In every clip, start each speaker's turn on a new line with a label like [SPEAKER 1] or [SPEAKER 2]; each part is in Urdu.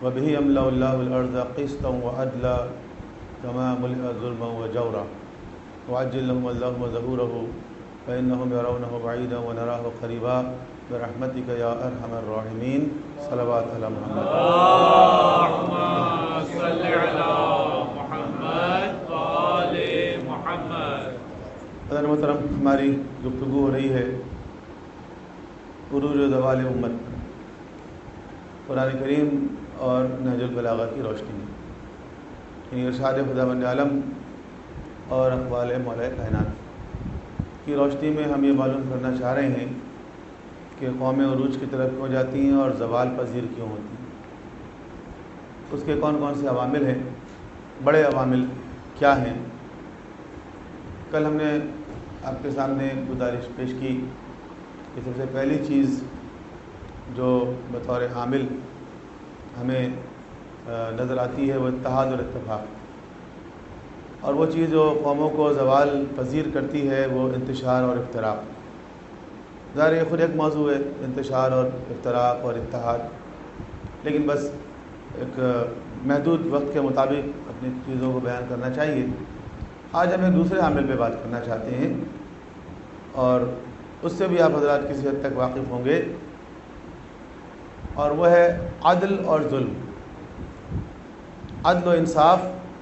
[SPEAKER 1] وبه يملأ الله الأرض قسطا وعدلا كما ملئت ظلما وجورا وعجل لهم اللهم ظهوره فإنهم يرونه بعيدا ونراه قريبا برحمتك يا أرحم الراحمين صلوات على محمد
[SPEAKER 2] اللهم صل على محمد وآل محمد۔
[SPEAKER 1] حضرت محترم، ہماری گفتگو ہو رہی ہے عروج و زوال امت، قرآن کریم اور نہج البلاغہ کی روشنی میں، یعنی ارشاد خداوند عالم اور اقوال مولا کائنات کی روشنی میں ہم یہ معلوم کرنا چاہ رہے ہیں کہ قومیں عروج کی طرف کیوں جاتی ہیں اور زوال پذیر کیوں ہوتی ہیں، اس کے کون کون سے عوامل ہیں، بڑے عوامل کیا ہیں۔ کل ہم نے آپ کے سامنے گزارش پیش کی کہ سب سے پہلی چیز جو بطور عامل ہمیں نظر آتی ہے وہ اتحاد اور اتفاق، اور وہ چیز جو قوموں کو زوال پذیر کرتی ہے وہ انتشار اور افتراق۔ ظاہر یہ خود ایک موضوع ہے، انتشار اور افتراق اور اتحاد، لیکن بس ایک محدود وقت کے مطابق اپنی چیزوں کو بیان کرنا چاہیے۔ آج ہم ایک دوسرے عامل پہ بات کرنا چاہتے ہیں، اور اس سے بھی آپ حضرات کسی حد تک واقف ہوں گے، اور وہ ہے عدل اور ظلم، عدل و انصاف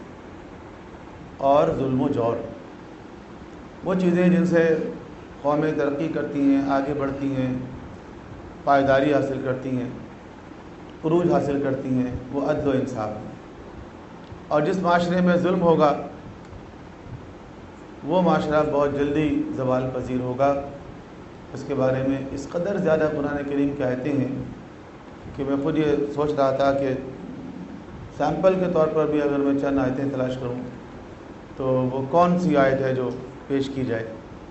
[SPEAKER 1] اور ظلم و جور۔ وہ چیزیں جن سے قومیں ترقی کرتی ہیں، آگے بڑھتی ہیں، پائیداری حاصل کرتی ہیں، عروج حاصل کرتی ہیں، وہ عدل و انصاف ہے۔ اور جس معاشرے میں ظلم ہوگا وہ معاشرہ بہت جلدی زوال پذیر ہوگا۔ اس کے بارے میں اس قدر زیادہ قرآن کریم کی آیتیں ہیں کہ میں خود یہ سوچ رہا تھا کہ سیمپل کے طور پر بھی اگر میں چند آیتیں تلاش کروں تو وہ کون سی آیت ہے جو پیش کی جائے۔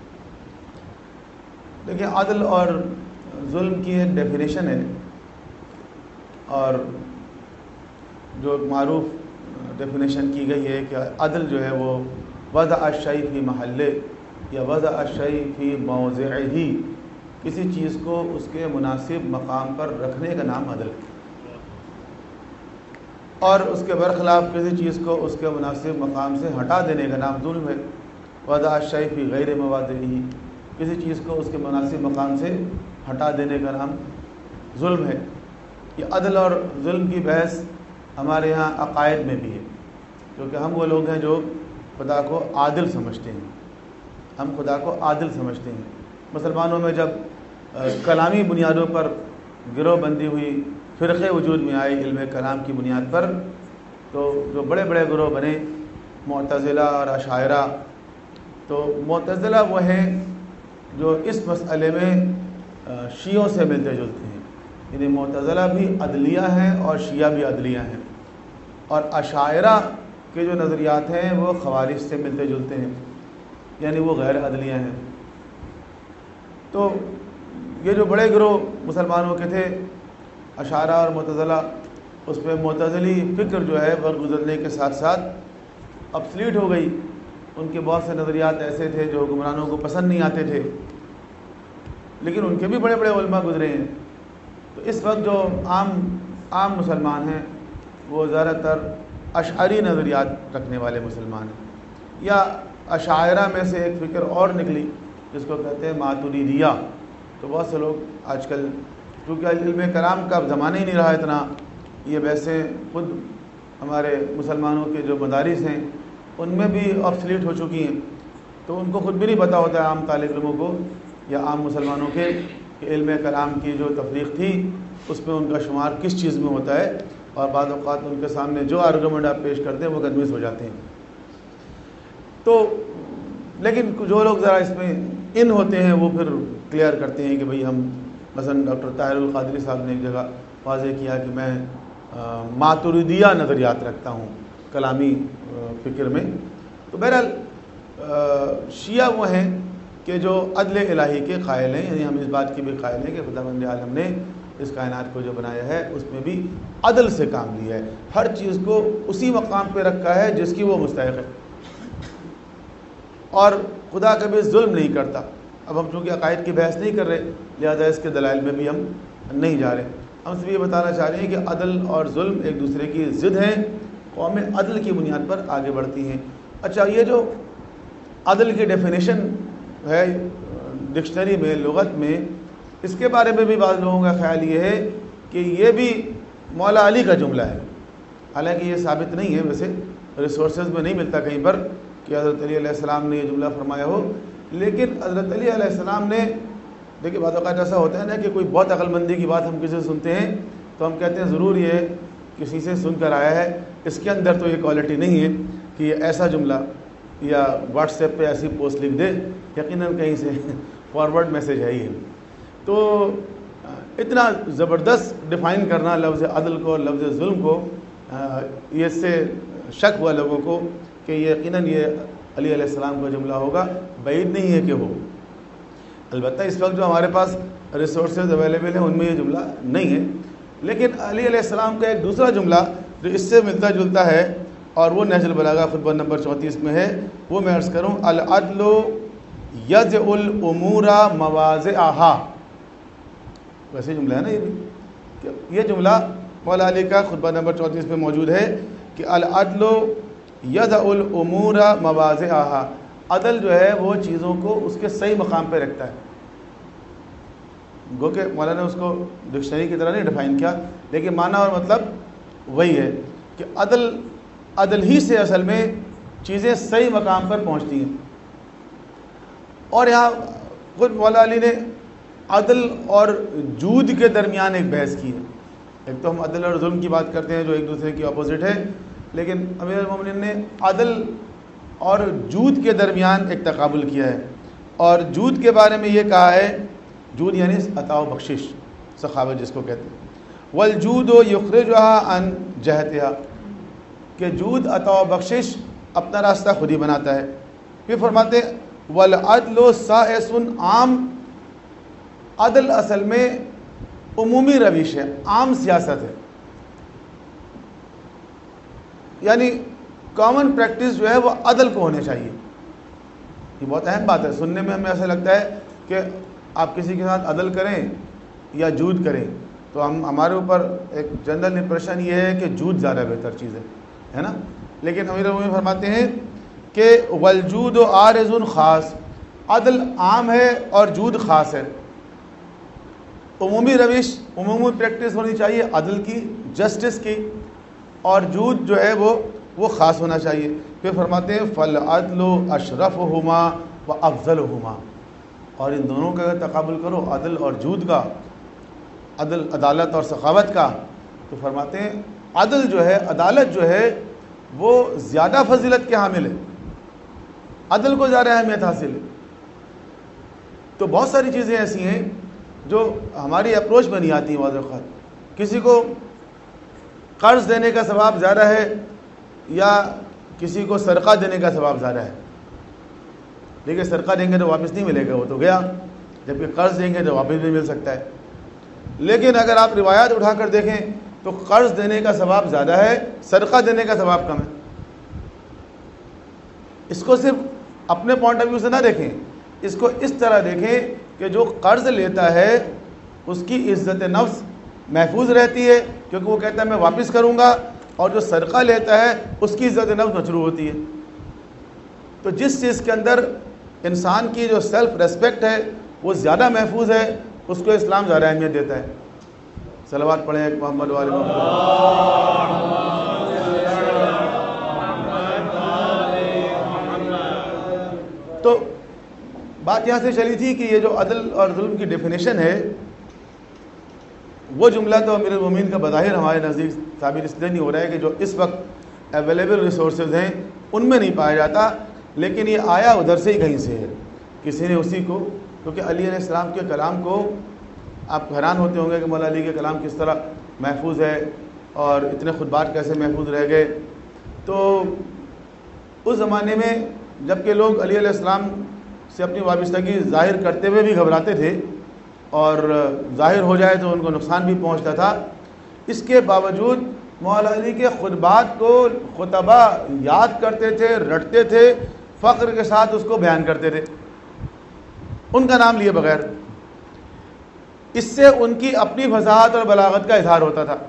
[SPEAKER 1] دیکھیں، عدل اور ظلم کی ایک ڈیفینیشن ہے، اور جو معروف ڈیفینیشن کی گئی ہے کہ عدل جو ہے وہ وضع الشیء فی محلہ یا وضع الشیء فی موضعہ، کسی چیز کو اس کے مناسب مقام پر رکھنے کا نام عدل ہے، اور اس کے برخلاف کسی چیز کو اس کے مناسب مقام سے ہٹا دینے کا نام ظلم ہے۔ وضع الشیء فی غیر مواضعہ، کسی چیز کو اس کے مناسب مقام سے ہٹا دینے کا نام ظلم ہے۔ یہ عدل اور ظلم کی بحث ہمارے یہاں عقائد میں بھی ہے، کیونکہ ہم وہ لوگ ہیں جو خدا کو عادل سمجھتے ہیں، ہم خدا کو عادل سمجھتے ہیں۔ مسلمانوں میں جب کلامی بنیادوں پر گروہ بندی ہوئی، فرقے وجود میں آئے علم کلام کی بنیاد پر، تو جو بڑے بڑے گروہ بنے معتزلہ اور اشاعرہ، تو معتزلہ وہ ہیں جو اس مسئلے میں شیعوں سے ملتے جلتے ہیں، یعنی معتزلہ بھی عدلیہ ہیں اور شیعہ بھی عدلیہ ہیں، اور اشاعرہ کے جو نظریات ہیں وہ خوارج سے ملتے جلتے ہیں، یعنی وہ غیر عدلیہ ہیں۔ تو یہ جو بڑے گروہ مسلمانوں کے تھے اشاعرہ اور معتزلہ، اس پہ معتزلی فکر جو ہے وقت گزرنے کے ساتھ ساتھ ابسلیٹ ہو گئی۔ ان کے بہت سے نظریات ایسے تھے جو حکمرانوں کو پسند نہیں آتے تھے، لیکن ان کے بھی بڑے بڑے علماء گزرے ہیں۔ تو اس وقت جو عام مسلمان ہیں وہ زیادہ تر اشعری نظریات رکھنے والے مسلمان ہیں، یا اشاعرہ میں سے ایک فکر اور نکلی جس کو کہتے ہیں ماتریدیہ۔ تو بہت سے لوگ آج کل، کیونکہ علم کلام کا زمانہ ہی نہیں رہا اتنا، یہ بحثیں خود ہمارے مسلمانوں کے جو مدارس ہیں ان میں بھی آبسلیٹ ہو چکی ہیں، تو ان کو خود بھی نہیں پتہ ہوتا ہے عام طالب علموں کو یا عام مسلمانوں کے کہ علم کلام کی جو تفریق تھی اس میں ان کا شمار کس چیز میں ہوتا ہے، اور بعض اوقات ان کے سامنے جو آرگومنٹ آپ پیش کرتے ہیں وہ کنوینس ہو جاتے ہیں۔ تو لیکن جو لوگ ذرا اس میں ان ہوتے ہیں وہ پھر کلیئر کرتے ہیں کہ بھئی ہم، مثلا ڈاکٹر طاہر القادری صاحب نے ایک جگہ واضح کیا کہ میں ماتریدیہ نظریات رکھتا ہوں کلامی فکر میں۔ تو بہرحال شیعہ وہ ہیں کہ جو عدل الہی کے قائل ہیں، یعنی ہم اس بات کی بھی قائل ہیں کہ خداوند عالم نے اس کائنات کو جو بنایا ہے اس میں بھی عدل سے کام لیا ہے، ہر چیز کو اسی مقام پہ رکھا ہے جس کی وہ مستحق ہے، اور خدا کبھی ظلم نہیں کرتا۔ اب ہم چونکہ عقائد کی بحث نہیں کر رہے لہذا اس کے دلائل میں بھی ہم نہیں جا رہے، ہم صرف یہ بتانا چاہ رہے ہیں کہ عدل اور ظلم ایک دوسرے کی ضد ہیں، قومیں عدل کی بنیاد پر آگے بڑھتی ہیں۔ اچھا، یہ جو عدل کی ڈیفینیشن ہے ڈکشنری میں، لغت میں، اس کے بارے میں بھی بعض لوگوں کا خیال یہ ہے کہ یہ بھی مولا علی کا جملہ ہے، حالانکہ یہ ثابت نہیں ہے، ویسے ریسورسز میں نہیں ملتا کہیں پر کہ حضرت علی علیہ السلام نے یہ جملہ فرمایا ہو، لیکن حضرت علی علیہ السلام نے، دیکھیے بعض اوقات ایسا ہوتا ہے نا کہ کوئی بہت عقل مندی کی بات ہم کسی سے سنتے ہیں تو ہم کہتے ہیں ضرور یہ کسی سے سن کر آیا ہے، اس کے اندر تو یہ کوالٹی نہیں ہے کہ یہ ایسا جملہ یا واٹس ایپ پہ ایسی پوسٹ لکھ دے، یقیناً کہیں سے فارورڈ میسیج ہے یہ۔ تو اتنا زبردست ڈیفائن کرنا لفظ عدل کو اور لفظ ظلم کو، یہ اس سے شک ہوا لوگوں کو کہ یقیناً یہ علی علیہ السلام کا جملہ ہوگا، بعید نہیں ہے کہ ہو۔ البتہ اس وقت جو ہمارے پاس ریسورسز اویلیبل ہیں ان میں یہ جملہ نہیں ہے، لیکن علی علیہ السلام کا ایک دوسرا جملہ جو اس سے ملتا جلتا ہے اور وہ نہج البلاغہ خطبہ نمبر 34 میں ہے، وہ میں عرض کروں، العدل یضع الامور مواضعہا، ویسے جملہ ہے نا یہ بھی، یہ جملہ مولا علی کا خطبہ نمبر 34 میں موجود ہے کہ العدل یضع الامور مواضعہا، عدل جو ہے وہ چیزوں کو اس کے صحیح مقام پہ رکھتا ہے۔ گو کہ مولانا نے اس کو ڈکشنری کی طرح نہیں ڈیفائن کیا، لیکن معنی اور مطلب وہی ہے کہ عدل ہی سے اصل میں چیزیں صحیح مقام پر پہنچتی ہیں۔ اور یہاں خود مولا علی نے عدل اور جود کے درمیان ایک بحث کی ہے۔ ایک تو ہم عدل اور ظلم کی بات کرتے ہیں جو ایک دوسرے کی اپوزٹ ہے، لیکن امیر المومنین نے عدل اور جود کے درمیان ایک تقابل کیا ہے، اور جود کے بارے میں یہ کہا ہے، جود یعنی عطا و بخشش، سخاوت جس کو کہتے ہیں، والجود یخرجها عن جہتها، کہ جود عطا و بخشش اپنا راستہ خود ہی بناتا ہے۔ پھر فرماتے ہیں والعدل سائس عام، عدل اصل میں عمومی روش ہے، عام سیاست ہے، یعنی کامن پریکٹس جو ہے وہ عدل کو ہونے چاہیے۔ یہ بہت اہم بات ہے، سننے میں ہمیں ایسا لگتا ہے کہ آپ کسی کے ساتھ عدل کریں یا جود کریں تو ہمارے اوپر ایک جنرل امپریشن یہ ہے کہ جود زیادہ بہتر چیز ہے نا، لیکن امیر المومنین فرماتے ہیں کہ والجود عارض خاص، عدل عام ہے اور جود خاص ہے۔ عمومی روش، عمومی پریکٹس ہونی چاہیے عدل کی، جسٹس کی، اور جود جو ہے وہ خاص ہونا چاہیے۔ پھر فرماتے ہیں فالعدل اشرفہما وافضلہما، اور ان دونوں کا اگر تقابل کرو، عدل اور جود کا، عدالت اور سخاوت کا، تو فرماتے ہیں عدل جو ہے، عدالت جو ہے وہ زیادہ فضیلت کے حامل ہے، عدل کو زیادہ اہمیت حاصل ہے۔ تو بہت ساری چیزیں ایسی ہیں جو ہماری اپروچ میں نہیں آتی ہیں بعض اوقات۔ کسی کو قرض دینے کا ثواب زیادہ ہے یا کسی کو صدقہ دینے کا ثواب زیادہ ہے؟ دیکھیں صدقہ دیں گے تو واپس نہیں ملے گا، وہ تو گیا، جبکہ قرض دیں گے تو واپس بھی مل سکتا ہے۔ لیکن اگر آپ روایات اٹھا کر دیکھیں تو قرض دینے کا ثواب زیادہ ہے، صدقہ دینے کا ثواب کم ہے۔ اس کو صرف اپنے پوائنٹ آف ویو سے نہ دیکھیں، اس کو اس طرح دیکھیں کہ جو قرض لیتا ہے اس کی عزت نفس محفوظ رہتی ہے کیونکہ وہ کہتا ہے میں واپس کروں گا، اور جو صدقہ لیتا ہے اس کی عزت نفس مجروح ہوتی ہے۔ تو جس چیز کے اندر انسان کی جو سیلف ریسپیکٹ ہے وہ زیادہ محفوظ ہے، اس کو اسلام زیادہ اہمیت دیتا ہے۔ صلوات پڑھیں ایک محمد و آل محمد۔ تو بات یہاں سے چلی تھی کہ یہ جو عدل اور ظلم کی ڈیفینیشن ہے، وہ جملہ تو امیر المومنین کا بظاہر ہمارے نزدیک ثابت اس لیے نہیں ہو رہا ہے کہ جو اس وقت اویلیبل ریسورسز ہیں ان میں نہیں پایا جاتا، لیکن یہ آیا ادھر سے ہی کہیں سے ہے، کسی نے اسی کو، کیونکہ علی علیہ السلام کے کلام کو آپ حیران ہوتے ہوں گے کہ مولا علی کے کلام کس طرح محفوظ ہے اور اتنے خطبات کیسے محفوظ رہ گئے۔ تو اس زمانے میں جب کہ لوگ علی علیہ السلام سے اپنی وابستگی ظاہر کرتے ہوئے بھی گھبراتے تھے اور ظاہر ہو جائے تو ان کو نقصان بھی پہنچتا تھا، اس کے باوجود مولا علی کے خطبات کو خطبہ یاد کرتے تھے، رٹتے تھے، فخر کے ساتھ اس کو بیان کرتے تھے، ان کا نام لیے بغیر۔ اس سے ان کی اپنی فصاحت اور بلاغت کا اظہار ہوتا تھا،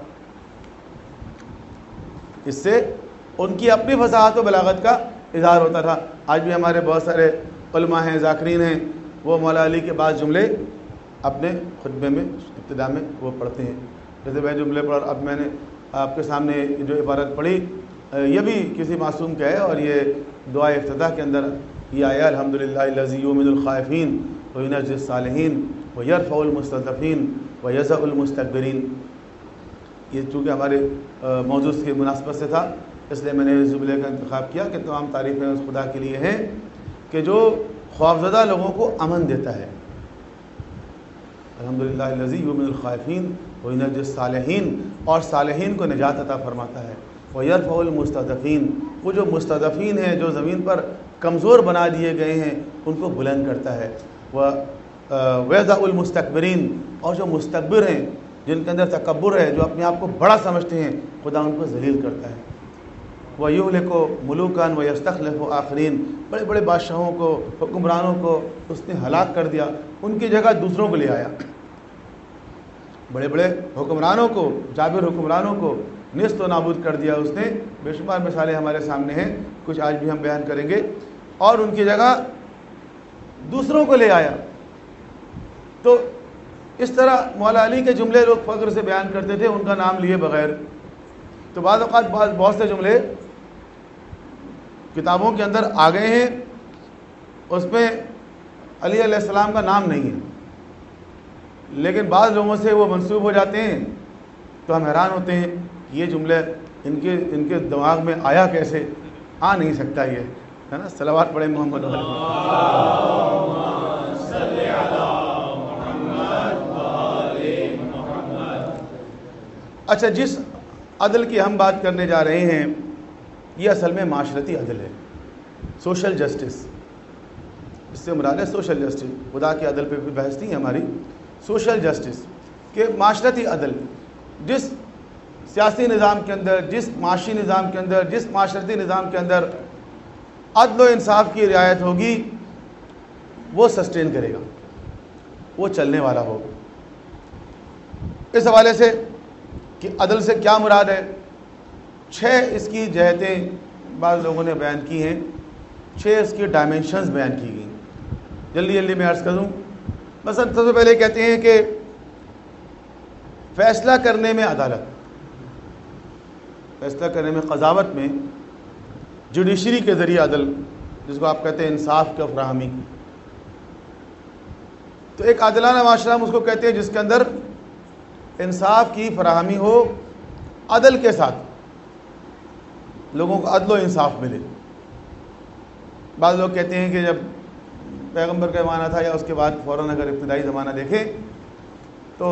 [SPEAKER 1] اس سے ان کی اپنی فصاحت و بلاغت کا اظہار ہوتا تھا۔ آج بھی ہمارے بہت سارے علماء ہیں، ذاکرین ہیں، وہ مولا علی کے بعض جملے اپنے خطبے میں ابتدا میں وہ پڑھتے ہیں۔ جیسے میں جملے پڑھ، اب میں نے آپ کے سامنے جو عبارت پڑھی یہ بھی کسی معصوم کا ہے، اور یہ دعائے افتتاح کے اندر یہ آیا، الحمدللہ الذی یؤمن الخائفین وینجی الصالحین ویرفع المستضعفین ویضع المستکبرین۔ یہ چونکہ ہمارے موضوع کی مناسبت سے تھا، اس لیے میں نے اس جملے کا انتخاب کیا کہ تمام تعریفیں اس خدا کے لیے ہیں کہ جو خوفزدہ لوگوں کو امن دیتا ہے۔ الحمدللہ الذی یؤمن الخائفین وینجی الصالحین، اور صالحین کو نجات عطا فرماتا ہے۔ ویرفع المستضعفین، وہ جو مستضعفین ہیں، جو زمین پر کمزور بنا دیے گئے ہیں، ان کو بلند کرتا ہے۔ ویضع المستکبرین، اور جو مستکبر ہیں، جن کے اندر تکبر ہے، جو اپنے آپ کو بڑا سمجھتے ہیں، خدا ان کو ذلیل کرتا ہے۔ وَيُهْلِكُ مُلُوكًا وَيَسْتَخْلِفُ آخَرِينَ، بڑے بڑے بادشاہوں کو، حکمرانوں کو اس نے ہلاک کر دیا، ان کی جگہ دوسروں کو لے آیا۔ بڑے بڑے حکمرانوں کو، جابر حکمرانوں کو نیست و نابود کر دیا اس نے۔ بے شمار مثالیں ہمارے سامنے ہیں، کچھ آج بھی ہم بیان کریں گے، اور ان کی جگہ دوسروں کو لے آیا۔ تو اس طرح مولا علی کے جملے لوگ فخر سے بیان کرتے تھے، ان کا نام لیے بغیر۔ تو بعض اوقات بہت سے جملے کتابوں کے اندر آ گئے ہیں، اس میں علی علیہ السلام کا نام نہیں ہے، لیکن بعض لوگوں سے وہ منسوب ہو جاتے ہیں، تو ہم حیران ہوتے ہیں کہ یہ جملے ان کے دماغ میں آیا کیسے؟ آ نہیں سکتا یہ، ہے نا؟ صلوات پڑھیں محمد علیہ۔ اچھا، جس عدل کی ہم بات کرنے جا رہے ہیں یہ اصل میں معاشرتی عدل ہے، سوشل جسٹس۔ اس سے مراد ہے سوشل جسٹس، خدا کے عدل پہ بھی بحث نہیں ہے ہماری، سوشل جسٹس کہ معاشرتی عدل، جس سیاسی نظام کے اندر، جس معاشی نظام کے اندر، جس معاشرتی نظام کے اندر عدل و انصاف کی رعایت ہوگی وہ سسٹین کرے گا، وہ چلنے والا ہوگا۔ اس حوالے سے کہ عدل سے کیا مراد ہے، 6 اس کی جہتیں بعض لوگوں نے بیان کی ہیں، 6 اس کی ڈائمنشنز بیان کی گئی۔ جلدی میں عرض کروں۔ مثلا سب سے پہلے کہتے ہیں کہ فیصلہ کرنے میں عدالت، فیصلہ کرنے میں، قضاوت میں جوڈیشری کے ذریعے عدل، جس کو آپ کہتے ہیں انصاف کا فراہمی۔ تو ایک عادلانہ معاشرہ ہم اس کو کہتے ہیں جس کے اندر انصاف کی فراہمی ہو، عدل کے ساتھ لوگوں کو عدل و انصاف ملے۔ بعض لوگ کہتے ہیں کہ جب پیغمبر کا زمانہ تھا یا اس کے بعد فوراً اگر ابتدائی زمانہ دیکھیں تو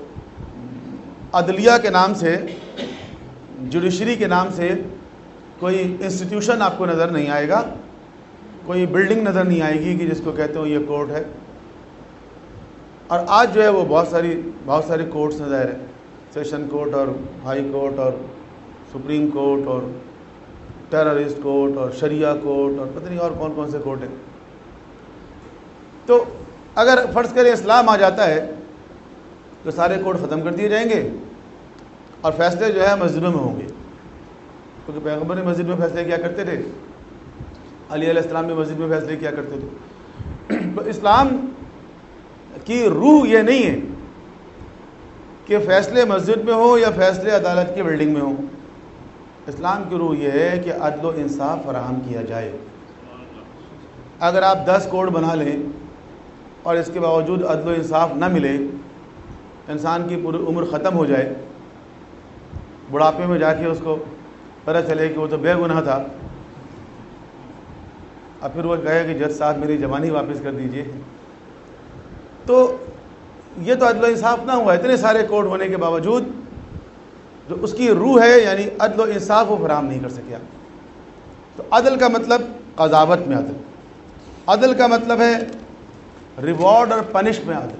[SPEAKER 1] عدلیہ کے نام سے، جوڈیشری کے نام سے کوئی انسٹیٹیوشن آپ کو نظر نہیں آئے گا، کوئی بلڈنگ نظر نہیں آئے گی کہ جس کو کہتے ہو یہ کورٹ ہے۔ اور آج جو ہے وہ بہت ساری کورٹس نظر ہیں، سیشن کورٹ اور ہائی کورٹ اور سپریم کورٹ اور ٹیررسٹ کورٹ اور شریعہ کورٹ اور پتہ نہیں اور کون سے کورٹ ہیں۔ تو اگر فرض کریں اسلام آ جاتا ہے تو سارے کورٹ ختم کر دیے جائیں گے اور فیصلے جو ہے مسجدوں میں ہوں گے، کیونکہ پیغمبر نے مسجد میں فیصلے کیا کرتے تھے، علی علیہ السلام نے مسجد میں فیصلے کیا کرتے تھے۔ تو اسلام کی روح یہ نہیں ہے کہ فیصلے مسجد میں ہو یا فیصلے عدالت کی بلڈنگ میں ہوں۔ اسلام کی روح یہ ہے کہ عدل و انصاف فراہم کیا جائے۔ اگر آپ 10 کورٹ بنا لیں اور اس کے باوجود عدل و انصاف نہ ملے، انسان کی پوری عمر ختم ہو جائے، بڑھاپے میں جا کے اس کو پتہ چلے کہ وہ تو بے گناہ تھا، اور پھر وہ کہے کہ جج صاحب میری جوانی واپس کر دیجئے، تو یہ تو عدل و انصاف نہ ہوا۔ اتنے سارے کورٹ ہونے کے باوجود جو اس کی روح ہے یعنی عدل و انصاف وہ فراہم نہیں کر سکیا۔ تو عدل کا مطلب قضاوت میں عدل، عدل کا مطلب ہے ریوارڈ اور پنش میں عدل۔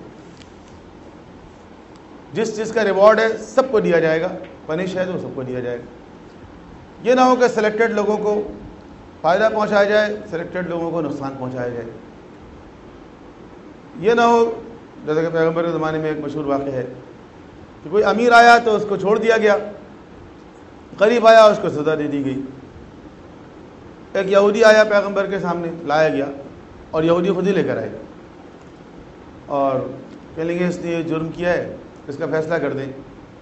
[SPEAKER 1] جس چیز کا ریوارڈ ہے سب کو دیا جائے گا، پنش ہے تو سب کو دیا جائے گا۔ یہ نہ ہو کہ سلیکٹڈ لوگوں کو فائدہ پہنچایا جائے، سلیکٹڈ لوگوں کو نقصان پہنچایا جائے۔ یہ نہ ہو جیسا کہ پیغمبر کے زمانے میں ایک مشہور واقعہ ہے کہ کوئی امیر آیا تو اس کو چھوڑ دیا گیا، غریب آیا اس کو سزا دے دی گئی۔ ایک یہودی آیا پیغمبر کے سامنے، لایا گیا، اور یہودی خود ہی لے کر آئے اور کہنے لگے اس نے یہ جرم کیا ہے، اس کا فیصلہ کر دیں۔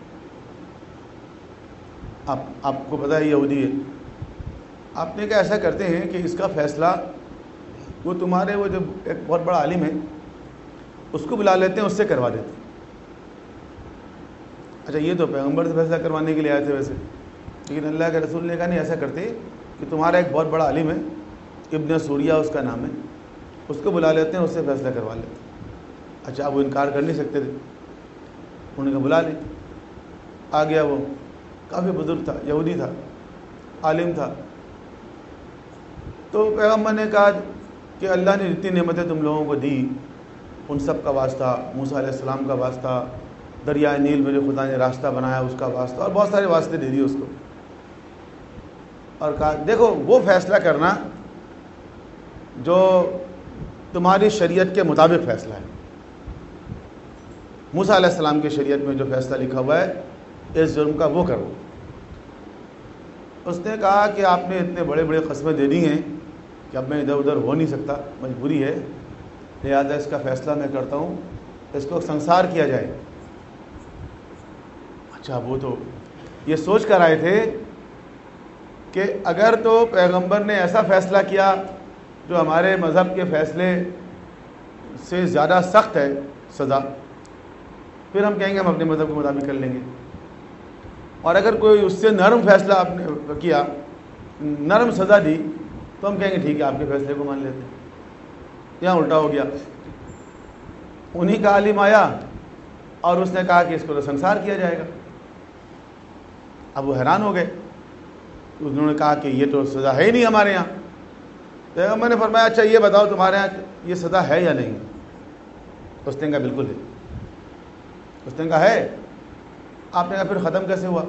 [SPEAKER 1] آپ کو پتہ ہے یہودی ہے، آپ نے کہا ایسا کرتے ہیں کہ اس کا فیصلہ وہ تمہارے وہ جو ایک بہت بڑا عالم ہے اس کو بلا لیتے ہیں، اس سے کروا دیتے ہیں۔ اچھا یہ تو پیغمبر سے فیصلہ کروانے کے لیے آئے تھے ویسے، لیکن اللہ کے رسول نے کہا نہیں ایسا کرتے کہ تمہارا ایک بہت بڑا عالم ہے، ابن سوریہ اس کا نام ہے، اس کو بلا لیتے ہیں، اس سے فیصلہ کروا لیتے ہیں۔ اچھا اب وہ انکار کر نہیں سکتے تھے، انہوں نے کہا بلا لیں۔ آ گیا، وہ کافی بزرگ تھا، یہودی تھا، عالم تھا۔ تو پیغمبر نے کہا کہ اللہ نے جتنی نعمتیں تم لوگوں کو دی ان سب کا واسطہ، موسیٰ علیہ السلام کا واسطہ، دریائے نیل میں جو خدا نے راستہ بنایا اس کا واسطہ، اور بہت سارے واسطے دے دیے اس کو، اور کہا دیکھو وہ فیصلہ کرنا جو تمہاری شریعت کے مطابق فیصلہ ہے۔ موسیٰ علیہ السلام کی شریعت میں جو فیصلہ لکھا ہوا ہے اس جرم کا وہ کرو۔ اس نے کہا کہ آپ نے اتنے بڑے بڑے قسمیں دے دی ہیں کہ اب میں ادھر ادھر ہو نہیں سکتا، مجبوری ہے، لہذا اس کا فیصلہ میں کرتا ہوں، اس کو سنسار کیا جائے۔ اچھا وہ تو یہ سوچ کر آئے تھے کہ اگر تو پیغمبر نے ایسا فیصلہ کیا جو ہمارے مذہب کے فیصلے سے زیادہ سخت ہے سزا، پھر ہم کہیں گے ہم اپنے مذہب کے مطابق کر لیں گے، اور اگر کوئی اس سے نرم فیصلہ آپ نے کیا، نرم سزا دی، تو ہم کہیں گے ٹھیک ہے آپ کے فیصلے کو مان لیتے ہیں۔ یہاں الٹا ہو گیا، انہی کا عالم آیا اور اس نے کہا کہ اس کو تو سنسار کیا جائے گا۔ اب وہ حیران ہو گئے، انہوں نے کہا کہ یہ تو سزا ہے ہی نہیں ہمارے یہاں۔ پیغمبر نے فرمایا اچھا یہ بتاؤ تمہارے یہاں یہ سزا ہے یا نہیں؟ اس نے کہا بالکل ہے۔ اس نے کہا ہے؟ آپ نے کہا پھر ختم کیسے ہوا؟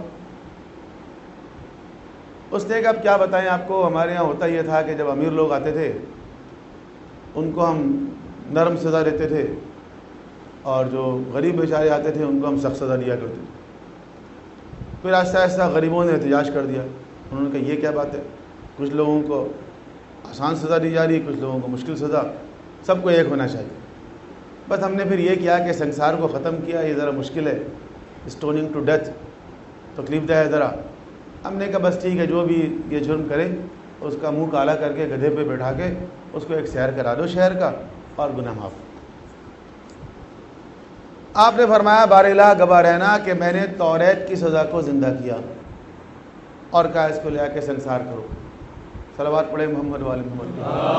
[SPEAKER 1] اس نے کہا اب کیا بتائیں آپ کو، ہمارے یہاں ہوتا یہ تھا کہ جب امیر لوگ آتے تھے ان کو ہم نرم سزا دیتے تھے، اور جو غریب بیچارے آتے تھے ان کو ہم سخت سزا دیا کرتے تھے۔ پھر آہستہ آہستہ غریبوں نے احتجاج کر دیا، انہوں نے کہا یہ کیا بات ہے، کچھ لوگوں کو آسان سزا دی جا رہی ہے، کچھ لوگوں کو مشکل سزا، سب کو ایک ہونا چاہیے۔ بس ہم نے پھر یہ کیا کہ سنسار کو ختم کیا، یہ ذرا مشکل ہے، اسٹوننگ ٹو ڈیتھ تکلیف دہ ہے ذرا۔ ہم نے کہا بس ٹھیک ہے، جو بھی یہ جرم کرے اس کا منہ کالا کر کے گدھے پہ بیٹھا کے اس کو ایک سیر کرا دو شہر کا، اور گناہ معاف۔ آپ نے فرمایا بار الہ گواہ رہنا کہ میں نے توریت کی سزا کو زندہ کیا، اور کہا اس کو لے آ کے سنسار کرو۔ صلوات پڑھے محمد والے محمد۔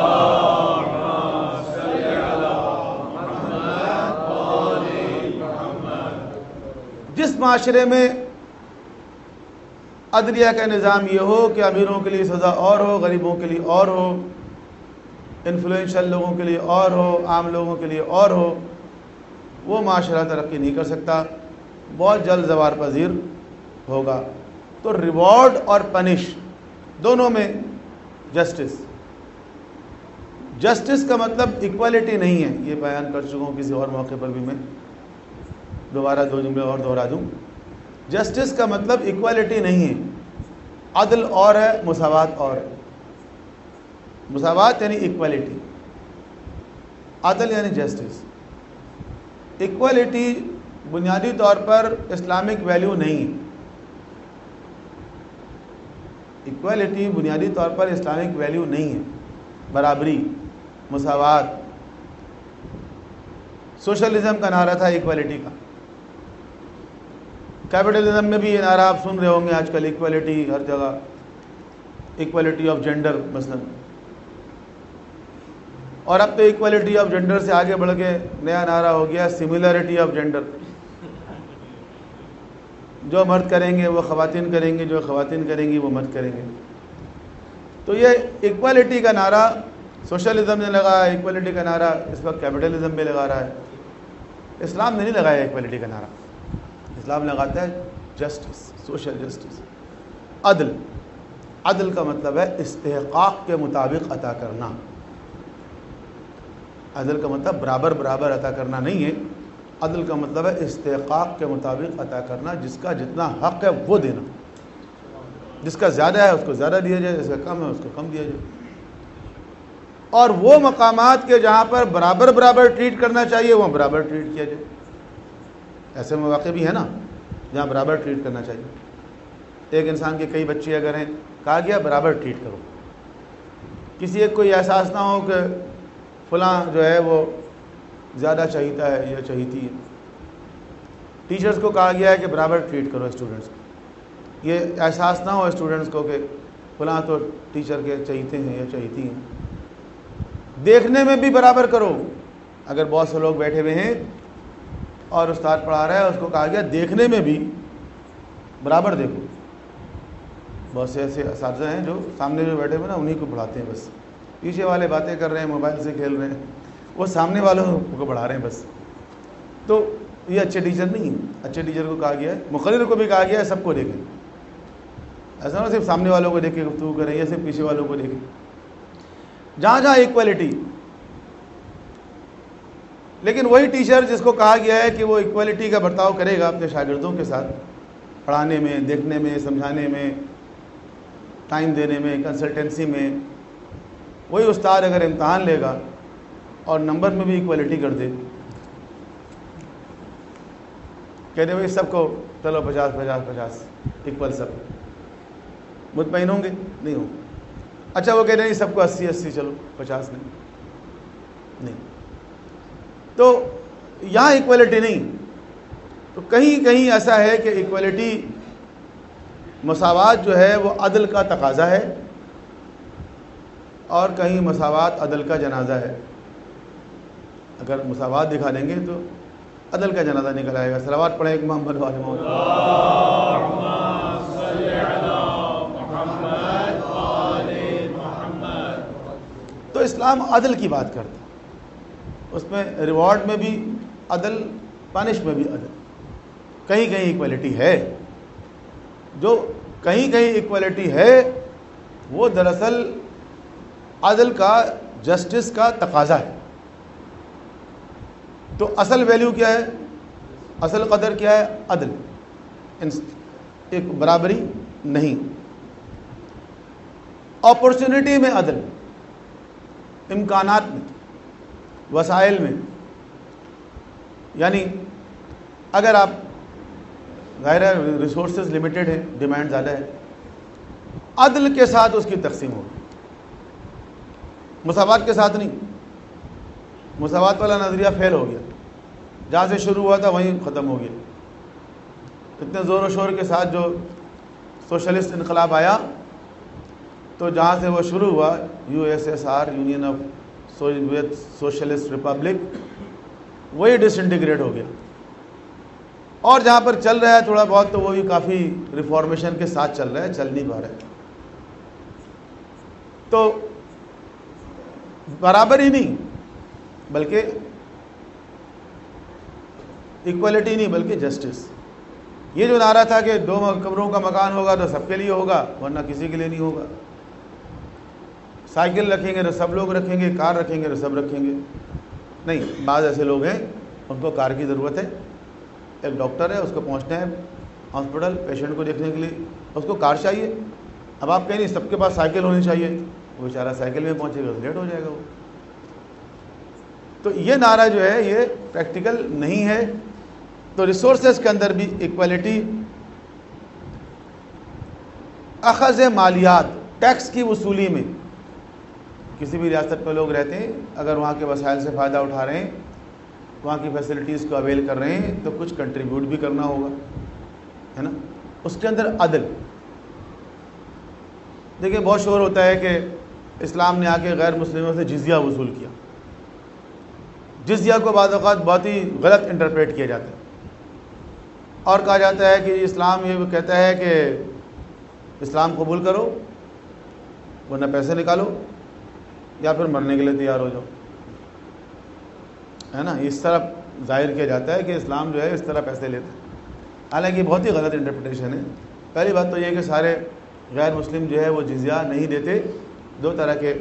[SPEAKER 1] جس معاشرے میں عدلیہ کا نظام یہ ہو کہ امیروں کے لیے سزا اور ہو، غریبوں کے لیے اور ہو، انفلوئنشل لوگوں کے لیے اور ہو، عام لوگوں کے لیے اور ہو، وہ معاشرہ ترقی نہیں کر سکتا، بہت جلد زوال پذیر ہوگا۔ تو ریوارڈ اور پنش دونوں میں جسٹس، جسٹس کا مطلب ایکوالٹی نہیں ہے، یہ بیان کر چکا ہوں کسی اور موقع پر بھی، میں دوبارہ دو جملے اور دہرا دوں۔ جسٹس کا مطلب ایکوالٹی نہیں ہے، عدل اور ہے، مساوات اور ہے۔ مساوات یعنی ایکوالٹی، عدل یعنی جسٹس۔ ایکوالٹی بنیادی طور پر اسلامک ویلیو نہیں ہے، ایکوالٹی بنیادی طور پر اسلامک ویلیو نہیں ہے۔ برابری، مساوات، سوشلزم کا نعرہ تھا ایکوالٹی کا، کیپٹلزم میں بھی یہ نعرہ آپ سن رہے ہوں گے آج کل، ایکوالٹی ہر جگہ، ایکوالٹی آف جینڈر مثلا، اور اب تو ایکوالٹی آف جینڈر سے آگے بڑھ کے نیا نعرہ ہو گیا سملرٹی آف جینڈر، جو مرد کریں گے وہ خواتین کریں گے، جو خواتین کریں گی وہ مرد کریں گے۔ تو یہ ایکوالٹی کا نعرہ سوشلزم نے لگایا، ایکوالٹی کا نعرہ اس وقت کیپٹلزم بھی لگا رہا ہے۔ اسلام نے نہیں لگایا ایکوالٹی کا نعرہ، اسلام لگاتا ہے جسٹس، سوشل جسٹس، عدل۔ عدل کا مطلب ہے استحقاق کے مطابق عطا کرنا، عدل کا مطلب برابر برابر عطا کرنا نہیں ہے، عدل کا مطلب ہے استحقاق کے مطابق عطا کرنا، جس کا جتنا حق ہے وہ دینا، جس کا زیادہ ہے اس کو زیادہ دیا جائے، جس کا کم ہے اس کو کم دیا جائے۔ اور وہ مقامات کے جہاں پر برابر برابر ٹریٹ کرنا چاہیے وہاں برابر ٹریٹ کیا جائے۔ ایسے مواقع بھی ہے نا جہاں برابر ٹریٹ کرنا چاہیے۔ ایک انسان کے کئی بچے اگر ہیں، کہا گیا برابر ٹریٹ کرو، کسی ایک کو یہ احساس نہ ہو کہ فلاں جو ہے وہ زیادہ چاہیتا ہے یا چاہیتی ہے۔ ٹیچرز کو کہا گیا ہے کہ برابر ٹریٹ کرو اسٹوڈنٹس کو، یہ احساس نہ ہو اسٹوڈنٹس کو کہ فلاں تو ٹیچر کے چاہیتے ہیں یا چاہیتی ہیں۔ دیکھنے میں بھی برابر کرو۔ اگر بہت سے لوگ بیٹھے ہوئے ہیں اور استاد پڑھا رہا ہے، اس کو کہا گیا دیکھنے میں بھی برابر دیکھو۔ بہت سے ایسے اساتذہ ہیں جو سامنے جو بیٹھے ہوئے نا انہیں کو پڑھاتے ہیں، بس پیچھے والے باتیں کر رہے ہیں، موبائل سے کھیل رہے ہیں، وہ سامنے والوں کو پڑھا رہے ہیں بس۔ تو یہ اچھے ٹیچر نہیں ہیں۔ اچھے ٹیچر کو کہا گیا ہے، مقرر کو بھی کہا گیا ہے سب کو دیکھیں، ایسا نہ صرف سامنے والوں کو دیکھ کے گفتگو کریں یا صرف پیچھے والوں کو دیکھیں۔ جہاں جہاں ایکویلٹی، لیکن وہی ٹیچر جس کو کہا گیا ہے کہ وہ ایکویلٹی کا برتاؤ کرے گا اپنے شاگردوں کے ساتھ، پڑھانے میں، دیکھنے میں، سمجھانے میں، ٹائم دینے میں، کنسلٹنسی میں، وہی استاد اگر امتحان لے گا اور نمبر میں بھی ایکویلٹی کر دے، کہہ دے بھائی سب کو چلو 50-50-50 ایکول، سب مطمئن ہوں گے؟ نہیں ہوں۔ اچھا وہ کہہ رہے ہیں سب کو 80-80 چلو 50 نہیں۔ تو یہاں ایکویلٹی نہیں، تو کہیں کہیں ایسا ہے کہ ایکویلٹی، مساوات جو ہے وہ عدل کا تقاضا ہے، اور کہیں مساوات عدل کا جنازہ ہے۔ اگر مساوات دکھا دیں گے تو عدل کا جنازہ نکل آئے گا۔ صلوات پڑھیں ایک محمد والے محمد۔ تو اسلام عدل کی بات کرتا ہے، اس میں ریوارڈ میں بھی عدل، پانش میں بھی عدل۔ کہیں کہیں ایکویلٹی ہے، جو کہیں کہیں ایکویلٹی ہے وہ دراصل عدل کا، جسٹس کا تقاضا ہے۔ تو اصل ویلیو کیا ہے، اصل قدر کیا ہے؟ عدل، ایک برابری نہیں۔ اپرچونٹی میں عدل، امکانات میں، وسائل میں، یعنی اگر آپ ظاہر ہے ریسورسز لمیٹڈ ہیں، ڈیمانڈ زیادہ ہے، عدل کے ساتھ اس کی تقسیم ہوگی، مساوات کے ساتھ نہیں۔ مساوات والا نظریہ فیل ہو گیا، جہاں سے شروع ہوا تھا وہیں ختم ہو گیا۔ اتنے زور و شور کے ساتھ جو سوشلسٹ انقلاب آیا، تو جہاں سے وہ شروع ہوا، USSR، union of soviet socialist republic, وہی ڈس انٹیگریٹ ہو گیا۔ اور جہاں پر چل رہا ہے تھوڑا بہت تو وہ بھی کافی ریفارمیشن کے ساتھ چل رہا ہے، چل نہیں پا رہا ہے۔ تو برابر ہی نہیں بلکہ ایکویلٹی نہیں بلکہ جسٹس۔ یہ جو نعرہ تھا کہ 2 کمروں کا مکان ہوگا تو سب کے لیے ہوگا ورنہ کسی کے لیے نہیں ہوگا، سائیکل رکھیں گے تو سب لوگ رکھیں گے، کار رکھیں گے تو سب رکھیں گے، نہیں۔ بعض ایسے لوگ ہیں ان کو کار کی ضرورت ہے، ایک ڈاکٹر ہے اس کو پہنچنا ہے ہاسپٹل پیشنٹ کو دیکھنے کے لیے، اس کو کار چاہیے۔ اب آپ کہیں نہیں سب کے پاس سائیکل ہونی چاہیے، وہ بیچارہ سائیکل میں پہنچے گا تو لیٹ ہو جائے گا وہ۔ تو یہ نعرہ جو ہے یہ پریکٹیکل نہیں ہے۔ تو ریسورسز کے اندر بھی ایکویلٹی، اخذ مالیات، ٹیکس کی وصولی میں، کسی بھی ریاست میں لوگ رہتے ہیں، اگر وہاں کے وسائل سے فائدہ اٹھا رہے ہیں، وہاں کی فیسلٹیز کو اویل کر رہے ہیں، تو کچھ کنٹریبیوٹ بھی کرنا ہوگا، ہے نا۔ اس کے اندر عدل، دیکھیں بہت شور ہوتا ہے کہ اسلام نے آ کے غیر مسلموں سے جزیہ وصول کیا۔ جزیہ کو بعض اوقات بہت ہی غلط انٹرپریٹ کیا جاتا ہے، اور کہا جاتا ہے کہ اسلام یہ کہتا ہے کہ اسلام قبول کرو ورنہ پیسے نکالو یا پھر مرنے کے لیے تیار ہو جاؤ، ہے نا۔ اس طرح ظاہر کیا جاتا ہے کہ اسلام جو ہے اس طرح پیسے لیتا ہے، حالانکہ بہت ہی غلط انٹرپریٹیشن ہے۔ پہلی بات تو یہ کہ سارے غیر مسلم جو ہے وہ جزیہ نہیں دیتے۔ 2 طرح کے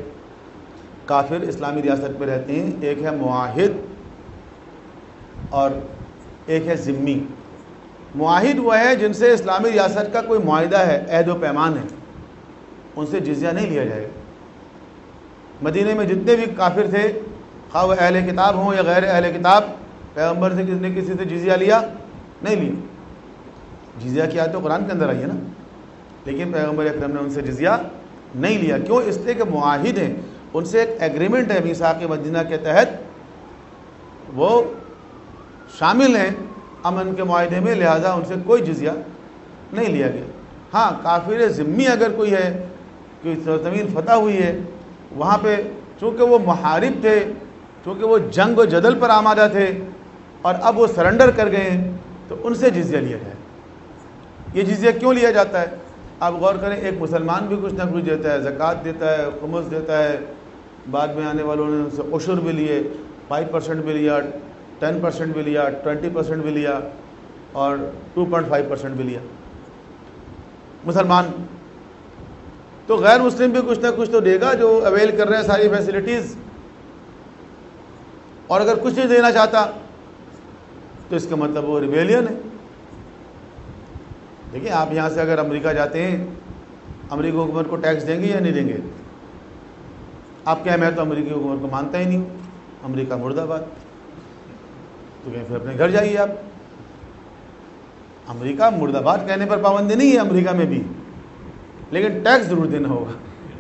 [SPEAKER 1] کافر اسلامی ریاست میں رہتے ہیں، ایک ہے معاہد اور ایک ہے ذمی۔ معاہد وہ ہے جن سے اسلامی ریاست کا کوئی معاہدہ ہے، عہد و پیمان ہے، ان سے جزیہ نہیں لیا جائے گا۔ مدینے میں جتنے بھی کافر تھے، خواہ وہ اہل کتاب ہوں یا غیر اہل کتاب، پیغمبر سے کسی سے جزیہ لیا نہیں لیا۔ جزیہ کی آیت تو قرآن کے اندر آئی ہے نا، لیکن پیغمبر اکرم نے ان سے جزیہ نہیں لیا۔ کیوں؟ اس لیے کہ معاہد ہیں، ان سے ایک ایگریمنٹ ہے میثاق مدینہ کے تحت، وہ شامل ہیں امن کے معاہدے میں، لہذا ان سے کوئی جزیہ نہیں لیا گیا۔ ہاں، کافر ذمی اگر کوئی ہے، کوئی سرزمین فتح ہوئی ہے، وہاں پہ چونکہ وہ محارب تھے، چونکہ وہ جنگ و جدل پر آمادہ تھے اور اب وہ سرنڈر کر گئے ہیں، تو ان سے جزیہ لیا جائے۔ یہ جزیہ کیوں لیا جاتا ہے؟ آپ غور کریں، ایک مسلمان بھی کچھ نہ کچھ دیتا ہے، زکوٰۃ دیتا ہے، خمس دیتا ہے، بعد میں آنے والوں نے ان سے عشر بھی لیے، 5% بھی لیا، 10% بھی لیا، 20% بھی لیا اور 2.5% بھی لیا مسلمان۔ تو غیر مسلم بھی کچھ نہ کچھ تو دے گا جو اویل کر رہے ہیں ساری فیسلٹیز، اور اگر کچھ نہیں دینا چاہتا تو اس کا مطلب وہ ریبیلین ہے۔ دیکھیں، آپ یہاں سے اگر امریکہ جاتے ہیں، امریکی حکومت کو ٹیکس دیں گے یا نہیں دیں گے؟ آپ کہیں میں تو امریکی حکومت کو مانتا ہی نہیں ہوں، امریکہ مرد آباد، تو کہیں پھر اپنے گھر جائیے آپ۔ امریکہ مرد آباد کہنے پر پابندی نہیں ہے امریکہ میں بھی، لیکن ٹیکس ضرور دینا ہوگا۔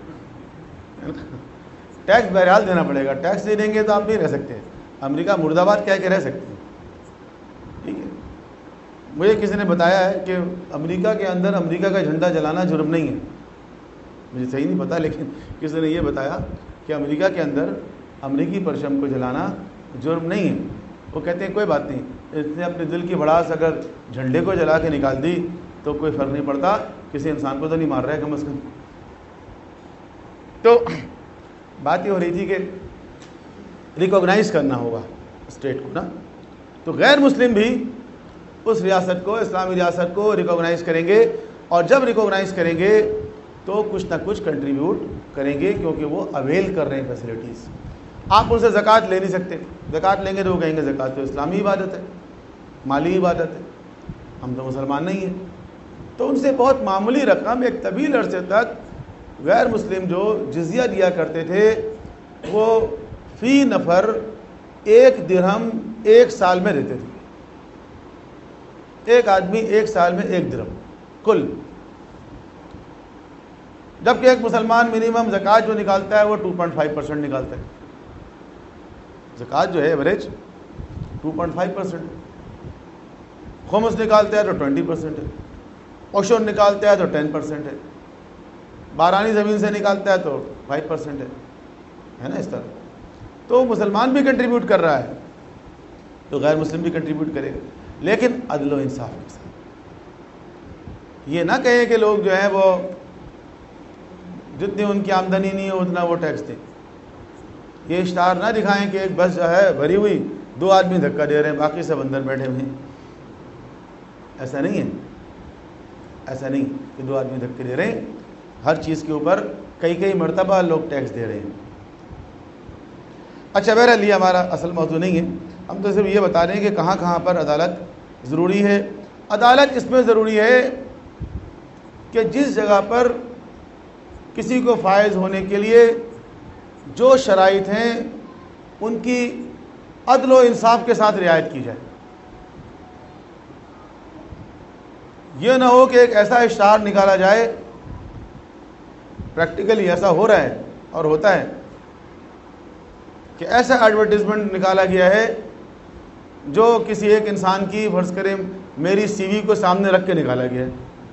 [SPEAKER 1] ٹیکس بہرحال دینا پڑے گا، ٹیکس نہیں دیں گے تو آپ نہیں رہ سکتے۔ امریکہ مرد آباد کہہ کے رہ سکتے ہیں، ٹھیک ہے۔ مجھے کسی نے بتایا ہے کہ امریکہ کے اندر امریکہ کا جھنڈا جلانا جرم نہیں ہے، مجھے صحیح نہیں پتا، لیکن کسی نے یہ بتایا کہ امریکہ کے اندر امریکی پرچم کو جلانا جرم نہیں ہے۔ وہ کہتے ہیں کوئی بات نہیں، اس نے اپنے دل کی بھڑاس اگر جھنڈے کو جلا کے نکال دی تو کوئی فرق نہیں پڑتا، کسی انسان کو تو نہیں مار رہا ہے کم از کم۔ تو بات یہ ہو رہی تھی کہ ریکوگنائز کرنا ہوگا اسٹیٹ کو نا، تو غیر مسلم بھی اس ریاست کو، اسلامی ریاست کو ریکوگنائز کریں گے، اور جب ریکوگنائز کریں گے تو کچھ نہ کچھ کنٹریبیوٹ کریں گے، کیونکہ وہ اویل کر رہے ہیں فیسلٹیز۔ آپ ان سے زکوٰۃ لے نہیں سکتے، زکوٰۃ لیں گے تو وہ کہیں گے زکوٰۃ تو اسلامی عبادت ہے، مالی عبادت ہے، ہم تو مسلمان نہیں ہیں۔ تو ان سے بہت معمولی رقم ایک طویل عرصے تک غیر مسلم جو جزیہ دیا کرتے تھے، وہ فی نفر 1 درہم 1 سال میں دیتے تھے۔ ایک آدمی 1 سال میں 1 درہم کل، جبکہ ایک مسلمان منیمم زکوٰۃ جو نکالتا ہے وہ 2.5% نکالتا ہے۔ زکوٰۃ جو ہے ایوریج 2.5%، خمس نکالتا ہے تو 20% ہے، عشر نکالتا ہے تو 10% ہے، بارانی زمین سے نکالتا ہے تو 5% ہے نا، اس طرح۔ تو مسلمان بھی کنٹریبیوٹ کر رہا ہے تو غیر مسلم بھی کنٹریبیوٹ کرے گا، لیکن عدل و انصاف کے ساتھ۔ یہ نہ کہیں کہ لوگ جو ہیں وہ جتنی ان کی آمدنی نہیں ہے اتنا وہ ٹیکس دیں۔ یہ اشتہار نہ دکھائیں کہ ایک بس جو ہے بھری ہوئی 2 آدمی دھکا دے رہے ہیں، باقی سب اندر بیٹھے ہوئے ہیں۔ ایسا نہیں ہے، ایسا نہیں کہ 2 آدمی دھکے دے رہے ہیں، ہر چیز کے اوپر کئی مرتبہ لوگ ٹیکس دے رہے ہیں۔ اچھا، بہرحال یہ ہمارا اصل موضوع نہیں ہے، ہم تو صرف یہ بتا رہے ہیں کہ کہاں کہاں پر عدالت ضروری ہے۔ عدالت اس میں ضروری ہے کہ جس جگہ پر کسی کو فائز ہونے کے لیے جو شرائط ہیں ان کی عدل و انصاف کے ساتھ رعایت کی جائے۔ یہ نہ ہو کہ ایک ایسا اشتہار نکالا جائے، پریکٹیکلی ایسا ہو رہا ہے اور ہوتا ہے کہ ایسا ایڈورٹیزمنٹ نکالا گیا ہے جو کسی ایک انسان کی، فرض کریں میری سی وی کو سامنے رکھ کے نکالا گیا ہے۔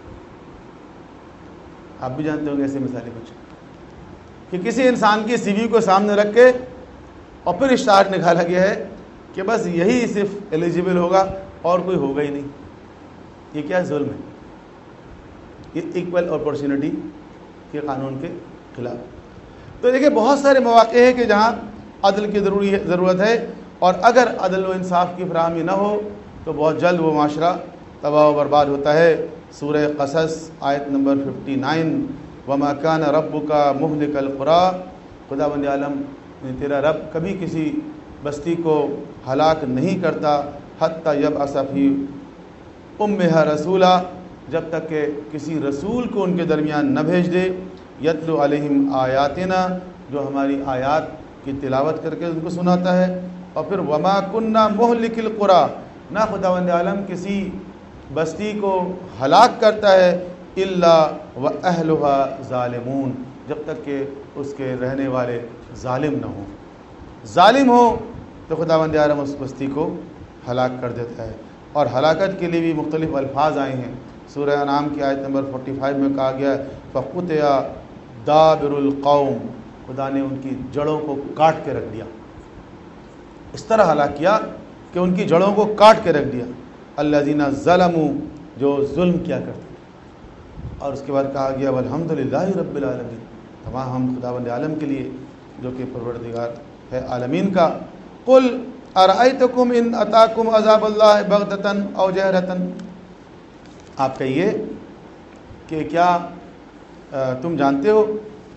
[SPEAKER 1] آپ بھی جانتے ہوں گے ایسے مثالیں کچھ، کہ کسی انسان کی سی وی کو سامنے رکھ کے اور پھر اشتہار نکالا گیا ہے کہ بس یہی صرف ایلیجیبل ہوگا اور کوئی ہوگا ہی نہیں۔ یہ کیا ظلم ہے؟ یہ ایکول اپارچونٹی کے قانون کے خلاف۔ تو دیکھیں، بہت سارے مواقع ہیں کہ جہاں عدل کی ضرورت ہے، اور اگر عدل و انصاف کی فراہمی نہ ہو تو بہت جلد وہ معاشرہ تباہ و برباد ہوتا ہے۔ سورہ قصص آیت نمبر 59، وَمَا كَانَ رَبُّكَ مُهْلِكَ الْقُرَىٰ، خداوند عالم تیرا رب کبھی کسی بستی کو ہلاک نہیں کرتا حتی یبعث فی امہا رسولا، جب تک کہ کسی رسول کو ان کے درمیان نہ بھیج دے، یتلو علیہم آیاتنا، جو ہماری آیات کی تلاوت کر کے ان کو سناتا ہے، اور پھر وما کننا مہلک القری، نہ خداوند عالم کسی بستی کو ہلاک کرتا ہے الا واہلھا ظالمون، جب تک کہ اس کے رہنے والے ظالم نہ ہوں۔ ظالم ہو تو خداوند عالم اس بستی کو ہلاک کر دیتا ہے۔ اور ہلاکت کے لیے بھی مختلف الفاظ آئے ہیں۔ سورہ انعام کی آیت نمبر 45 میں کہا گیا ہے فَقُطِعَ دَابِرُ الْقَوْمِ، خدا نے ان کی جڑوں کو کاٹ کے رکھ دیا، اس طرح ہلاک کیا کہ ان کی جڑوں کو کاٹ کے رکھ دیا، الذین ظلموا، جو ظلم کیا کرتے تھے۔ اور اس کے بعد کہا گیا والحمدللہ رب العالمین، تمام ہم خداوند عالم کے لیے جو کہ پروردگار ہے عالمین کا۔ قل ارأیتکم ان اتاکم عذاب اللہ بغتۃ او جہرۃ، آپ کہیے کہ کیا تم جانتے ہو،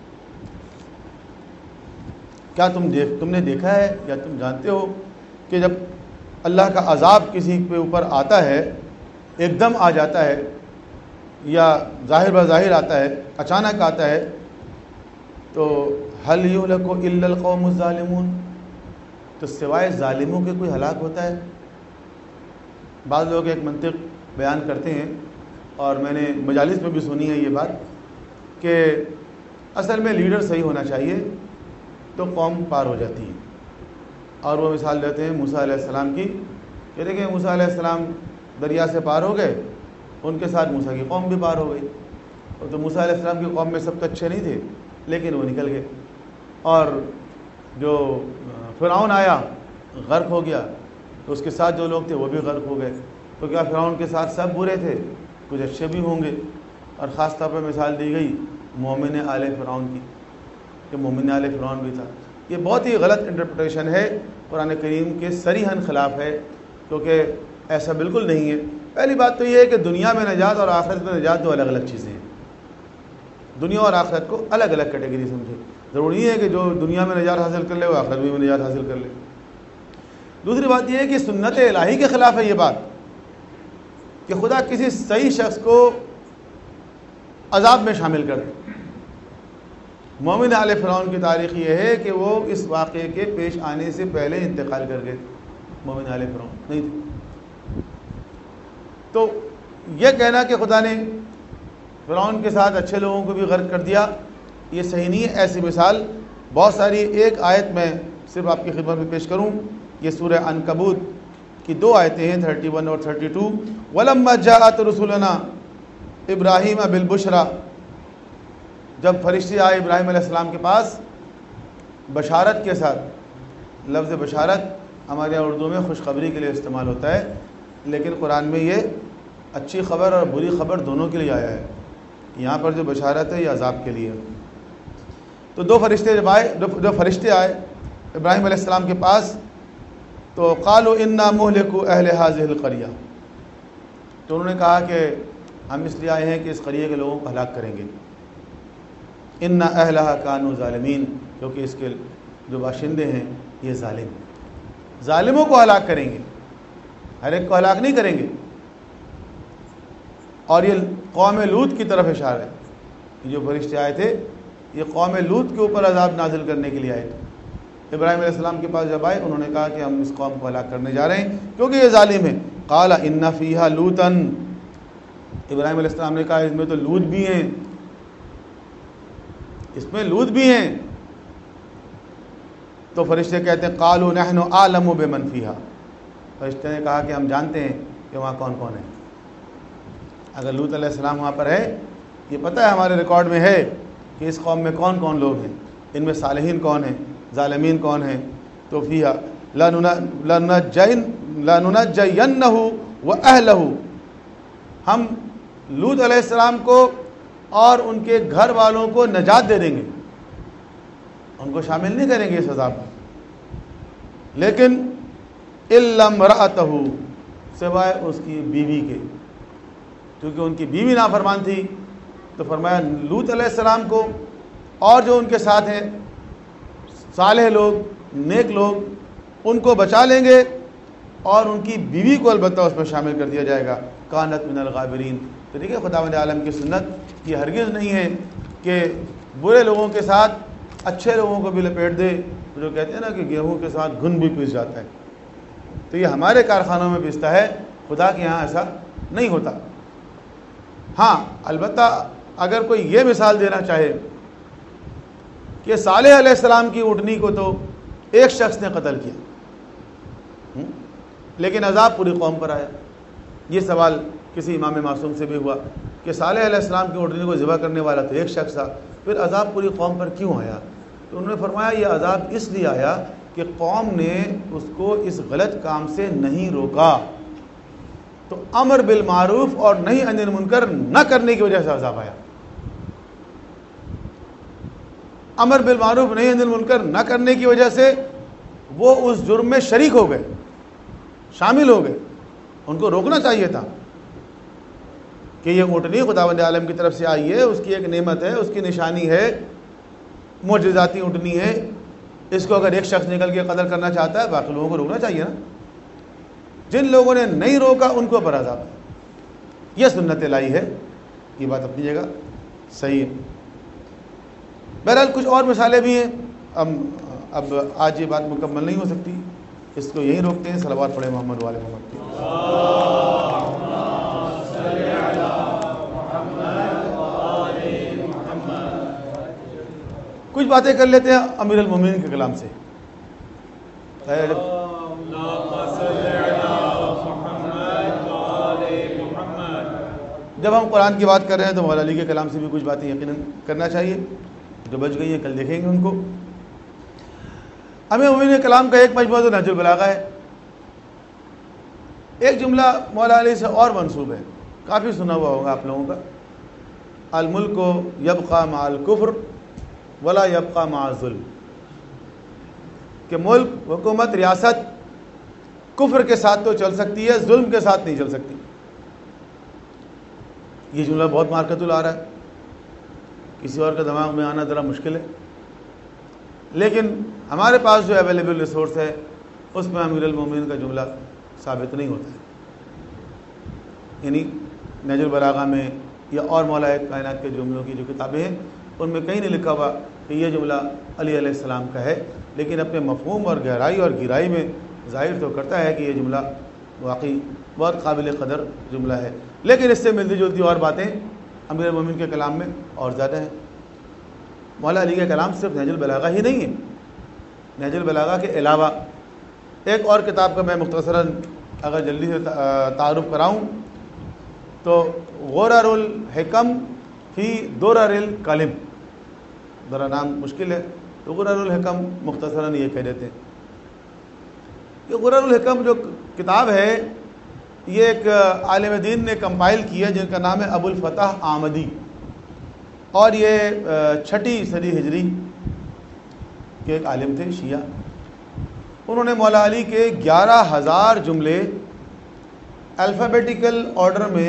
[SPEAKER 1] کیا تم نے دیکھا ہے یا تم جانتے ہو کہ جب اللہ کا عذاب کسی کے اوپر آتا ہے، ایک دم آ جاتا ہے یا ظاہر بظاہر آتا ہے، اچانک آتا ہے، تو هل یہلک الا القوم الظالمون، تو سوائے ظالموں کے کوئی ہلاک ہوتا ہے؟ بعض لوگ ایک منطق بیان کرتے ہیں، اور میں نے مجالس میں بھی سنی ہے یہ بات، کہ اصل میں لیڈر صحیح ہونا چاہیے تو قوم پار ہو جاتی ہے۔ اور وہ مثال دیتے ہیں موسیٰ علیہ السلام کی، کہ دیکھیں موسیٰ علیہ السلام دریا سے پار ہو گئے، ان کے ساتھ موسیٰ کی قوم بھی پار ہو گئی، تو موسیٰ علیہ السلام کی قوم میں سب تو اچھے نہیں تھے لیکن وہ نکل گئے، اور جو فرعون آیا غرق ہو گیا، تو اس کے ساتھ جو لوگ تھے وہ بھی غرق ہو گئے۔ تو کیا فرعون کے ساتھ سب برے تھے؟ کچھ اچھے بھی ہوں گے۔ اور خاص طور پر مثال دی گئی مومن آل فرعون کی، کہ مومن آل فرعون بھی تھا۔ یہ بہت ہی غلط انٹرپریٹیشن ہے، قرآن کریم کے صریحاً خلاف ہے، کیونکہ ایسا بالکل نہیں ہے۔ پہلی بات تو یہ ہے کہ دنیا میں نجات اور آخرت میں نجات دو الگ الگ چیزیں ہیں۔ دنیا اور آخرت کو الگ الگ کیٹیگری سمجھے، ضروری ہے کہ جو دنیا میں نجات حاصل کر لے وہ آخرت میں نجات حاصل کر لے۔ دوسری بات یہ ہے کہ سنت الہی کے خلاف ہے یہ بات، کہ خدا کسی صحیح شخص کو عذاب میں شامل کر دے۔ مومن آل فرعون کی تاریخ یہ ہے کہ وہ اس واقعے کے پیش آنے سے پہلے انتقال کر گئے، مومن آل فرعون نہیں تھے۔ تو یہ کہنا کہ خدا نے فرعون کے ساتھ اچھے لوگوں کو بھی غرق کر دیا، یہ صحیح نہیں ہے۔ ایسی مثال بہت ساری، ایک آیت میں صرف آپ کی خدمت میں پیش کروں، یہ سورہ عنکبوت کی 2 آیتیں ہیں 31 اور 32۔ وَلَمَّا جَاءَتْ رُسُلُنَا ابراہیم بالبشرا، جب فرشتے آئے ابراہیم علیہ السلام کے پاس بشارت کے ساتھ، لفظ بشارت ہمارے یہاں اردو میں خوشخبری کے لیے استعمال ہوتا ہے، لیکن قرآن میں یہ اچھی خبر اور بری خبر دونوں کے لیے آیا ہے۔ یہاں پر جو بشارت ہے یہ عذاب کے لیے۔ تو دو فرشتے آئے ابراہیم علیہ السلام کے پاس، تو قالوا انا مہلکو اہل هذه القریہ، تو انہوں نے کہا کہ ہم اس لیے آئے ہیں کہ اس قریے کے لوگوں کو ہلاک کریں گے۔ ان اہلھا کانوا ظالمین، کیونکہ اس کے جو باشندے ہیں یہ ظالم ہیں، ظالموں کو ہلاک کریں گے، ہر ایک کو ہلاک نہیں کریں گے۔ اور یہ قوم لوط کی طرف اشارہ ہے، جو فرشتے آئے تھے یہ قوم لوط کے اوپر عذاب نازل کرنے کے لیے آئے تھے۔ ابراہیم علیہ السلام کے پاس جب آئے انہوں نے کہا کہ ہم اس قوم کو ہلاک کرنے جا رہے ہیں کیونکہ یہ ظالم ہے۔ قال ان فیہا لوطا، ابراہیم علیہ السلام نے کہا اس میں تو لوط بھی ہیں، اس میں لوط بھی ہیں۔ تو فرشتے کہتے ہیں قالوا نحن اعلم بمن فیہا، فرشتے نے کہا کہ ہم جانتے ہیں کہ وہاں کون کون ہے۔ اگر لوط علیہ السلام وہاں پر ہے، یہ پتہ ہے ہمارے ریکارڈ میں ہے کہ اس قوم میں کون کون لوگ ہیں، ان میں صالحین کون ہیں، ظالمین کون ہیں۔ تو فیہا لننجینہ واہلہ، ہم لوط علیہ السلام کو اور ان کے گھر والوں کو نجات دے دیں گے، ان کو شامل نہیں کریں گے اس عذاب میں، لیکن الا امرأتہ، سوائے اس کی بیوی کے، کیونکہ ان کی بیوی نافرمان تھی۔ تو فرمایا لوط علیہ السلام کو اور جو ان کے ساتھ ہیں صالح لوگ، نیک لوگ، ان کو بچا لیں گے، اور ان کی بیوی کو البتہ اس میں شامل کر دیا جائے گا، کانت من الغابرین۔ تو دیکھیں خداوند عالم کی سنت یہ ہرگز نہیں ہے کہ برے لوگوں کے ساتھ اچھے لوگوں کو بھی لپیٹ دے، جو کہتے ہیں نا کہ گیہوں کے ساتھ گھن بھی پس جاتا ہے، تو یہ ہمارے کارخانوں میں پستا ہے، خدا کے یہاں ایسا نہیں ہوتا۔ ہاں البتہ اگر کوئی یہ مثال دینا چاہے کہ صالح علیہ السلام کی اونٹنی کو تو ایک شخص نے قتل کیا لیکن عذاب پوری قوم پر آیا، یہ سوال کسی امام معصوم سے بھی ہوا کہ صالح علیہ السلام کی اونٹنی کو ذبح کرنے والا تو ایک شخص تھا، پھر عذاب پوری قوم پر کیوں آیا؟ تو انہوں نے فرمایا یہ عذاب اس لیے آیا کہ قوم نے اس کو اس غلط کام سے نہیں روکا، تو امر بالمعروف اور نہی عن المنکر نہ کرنے کی وجہ سے عذاب آیا۔ امر بالمعروف نہی عن المنکر نہ کرنے کی وجہ سے وہ اس جرم میں شریک ہو گئے، شامل ہو گئے، ان کو روکنا چاہیے تھا کہ یہ اونٹنی خداوند عالم کی طرف سے آئی ہے، اس کی ایک نعمت ہے، اس کی نشانی ہے، معجزاتی اونٹنی ہے، اس کو اگر ایک شخص نکل کے قتل کرنا چاہتا ہے باقی لوگوں کو روکنا چاہیے نا۔ جن لوگوں نے نہیں روکا ان کو پر عذاب ہے، یہ سنت لائی ہے، یہ بات اپنی جگہ صحیح ہے۔ بہرحال کچھ اور مثالیں بھی ہیں، اب آج یہ بات مکمل نہیں ہو سکتی، اس کو یہیں روکتے ہیں۔ صلوات پڑھیں محمد والے محمد۔ کچھ باتیں کر لیتے ہیں امیر المومنین کے کلام سے۔ جب ہم قرآن کی بات کر رہے ہیں تو مولا علی کے کلام سے بھی کچھ باتیں یقیناً کرنا چاہیے، جو بچ گئی ہیں کل دیکھیں گے ان کو۔ امیر المومنین کے کلام کا ایک مجموعہ تو نہج البلاغہ ہے، ایک جملہ مولا علی سے اور منسوب ہے، کافی سنا ہوا ہوگا آپ لوگوں کا، الملک یبقى مع الکفر ولا یبقى مع الظلم، کہ ملک، حکومت، ریاست کفر کے ساتھ تو چل سکتی ہے، ظلم کے ساتھ نہیں چل سکتی۔ یہ جملہ بہت مارکت لا رہا ہے، کسی اور کے دماغ میں آنا ذرا مشکل ہے، لیکن ہمارے پاس جو اویلیبل ریسورس ہے اس میں امیر المومنین کا جملہ ثابت نہیں ہوتا ہے، یعنی نہج البلاغہ میں یا اور مولا کائنات کے جملوں کی جو کتابیں ہیں ان میں کہیں نہیں لکھا ہوا کہ یہ جملہ علی علیہ السلام کا ہے، لیکن اپنے مفہوم اور گہرائی اور گہرائی میں ظاہر تو کرتا ہے کہ یہ جملہ واقعی بہت قابل قدر جملہ ہے، لیکن اس سے ملتی جلتی اور باتیں امیر المومنین کے کلام میں اور زیادہ ہیں۔ مولا علی کے کلام صرف نہج البلاغہ ہی نہیں ہے، نہج البلاغہ کے علاوہ ایک اور کتاب کا میں مختصراً اگر جلدی سے تعارف کراؤں تو غرر الحکم فی درر الکلم، ذرا نام مشکل ہے تو غرر الحکم مختصراً یہ کہہ دیتے ہیں کہ غرر الحکم جو کتاب ہے یہ ایک عالم دین نے کمپائل کی ہے جن کا نام ہے ابو الفتح آمدی، اور یہ 6 صدی ہجری کے ایک عالم تھے شیعہ۔ انہوں نے مولا علی کے 11,000 جملے الفابیٹیکل آرڈر میں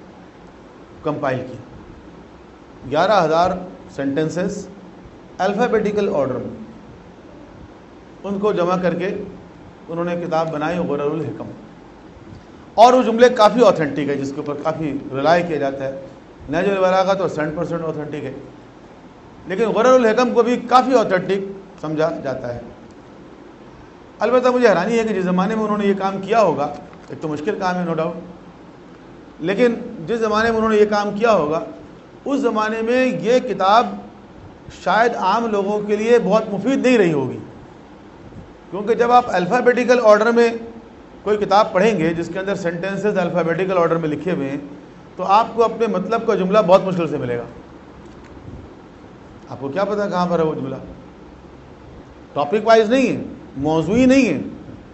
[SPEAKER 1] کمپائل کیے، 11,000 سینٹنسز الفابیٹیکل آرڈر میں، ان کو جمع کر کے انہوں نے کتاب بنائی غرر الحکم، اور وہ جملے کافی آتھینٹک ہے، جس کے اوپر کافی رلائی کیا جاتا ہے۔ نہج البلاغہ تو 100% آتھینٹک ہے، لیکن غرر الحکم کو بھی کافی آتھینٹک سمجھا جاتا ہے۔ البتہ مجھے حیرانی ہے کہ جس زمانے میں انہوں نے یہ کام کیا ہوگا، ایک تو مشکل کام ہے نو ڈاؤٹ، لیکن جس زمانے میں انہوں نے یہ کام کیا ہوگا اس زمانے میں یہ کتاب شاید عام لوگوں کے لیے بہت مفید نہیں رہی ہوگی، کیونکہ جب آپ الفابیٹیکل آرڈر میں کوئی کتاب پڑھیں گے جس کے اندر سینٹنسز الفابیٹیکل آرڈر میں لکھے ہوئے ہیں تو آپ کو اپنے مطلب کا جملہ بہت مشکل سے ملے گا۔ آپ کو کیا پتہ کہاں پر ہے وہ جملہ، ٹاپک وائز نہیں ہے، موضوعی نہیں ہے،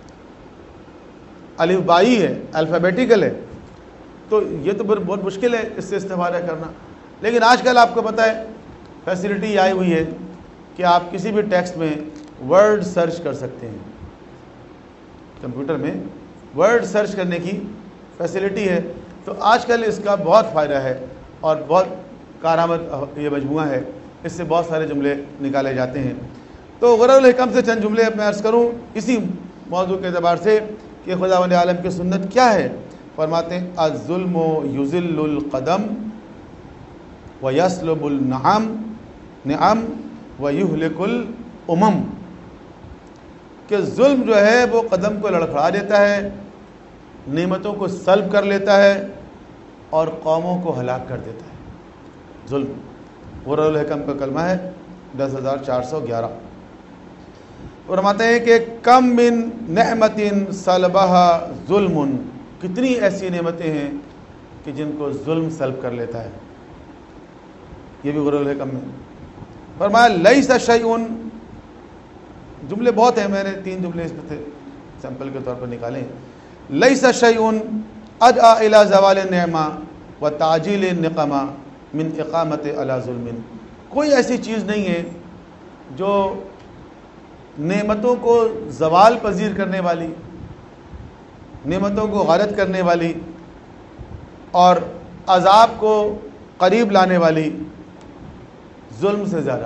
[SPEAKER 1] الف بائی ہے، الفابیٹیکل ہے، تو یہ تو بہت مشکل ہے اس سے استفادہ کرنا۔ لیکن آج کل آپ کو پتہ ہے فیسلٹی آئی ہوئی ہے کہ آپ کسی بھی ٹیکسٹ میں ورڈ سرچ کر سکتے ہیں، کمپیوٹر میں ورڈ سرچ کرنے کی فیسلٹی ہے، تو آج کل اس کا بہت فائدہ ہے اور بہت کارآمد یہ مجموعہ ہے، اس سے بہت سارے جملے نکالے جاتے ہیں۔ تو غرر الحکم سے چند جملے میں عرض کروں اسی موضوع کے اعتبار سے کہ خداوند عالم کی سنت کیا ہے؟ فرماتے ہیں الظلم یذل القدم ویسلب النعم ویہلک الامم، کہ ظلم جو ہے وہ قدم کو لڑکھڑا دیتا ہے، نعمتوں کو سلب کر لیتا ہے اور قوموں کو ہلاک کر دیتا ہے۔ ظلم غرر الحکم کا کلمہ ہے 10,411۔ فرماتے ہیں کہ کم من نعمت سلبہا ظلم، کتنی ایسی نعمتیں ہیں کہ جن کو ظلم سلب کر لیتا ہے، یہ بھی غرر الحکم میں۔ فرمایا لیس شیء، جملے بہت ہیں، میں نے 3 جملے اس میں تھے سیمپل کے طور پر نکالے۔ لیس شیء ادعى الى زوال النعمہ وتعجیل النقمہ من اقامت علی ظلم، کوئی ایسی چیز نہیں ہے جو نعمتوں کو زوال پذیر کرنے والی، نعمتوں کو غارت کرنے والی اور عذاب کو قریب لانے والی ظلم سے زیادہ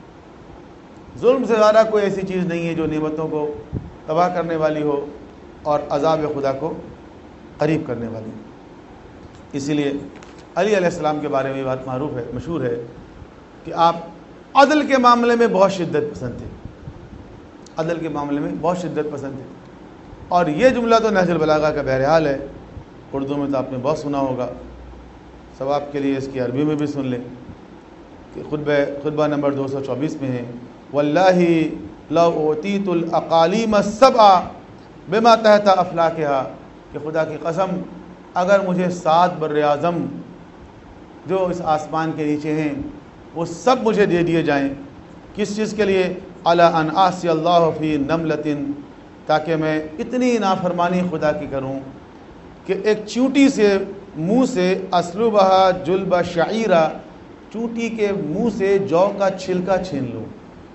[SPEAKER 1] کوئی ایسی چیز نہیں ہے جو نعمتوں کو تباہ کرنے والی ہو اور عذاب خدا کو قریب کرنے والی۔ اسی لیے علی علیہ السلام کے بارے میں یہ بات مشہور ہے کہ آپ عدل کے معاملے میں بہت شدت پسند تھے، عدل کے معاملے میں بہت شدت پسند تھے۔ اور یہ جملہ تو نہج البلاغہ کا بہرحال ہے، اردو میں تو آپ نے بہت سنا ہوگا، ثواب کے لیے اس کی عربی میں بھی سن لیں کہ خطبہ نمبر 224 میں ہے واللہ لو اوتیت الاقالیم السبع بما تحت افلاکہا، کہ خدا کی قسم اگر مجھے 7 بر اعظم جو اس آسمان کے نیچے ہیں وہ سب مجھے دے دیے جائیں، کس چیز کے لیے؟ علی ان اعصی اللہ فی نملۃ، تاکہ میں اتنی نافرمانی خدا کی کروں کہ ایک چونٹی سے منہ سے اسلوبہا جلب شعیرہ، چونٹی کے منہ سے جو کا چھلکا چھین لوں۔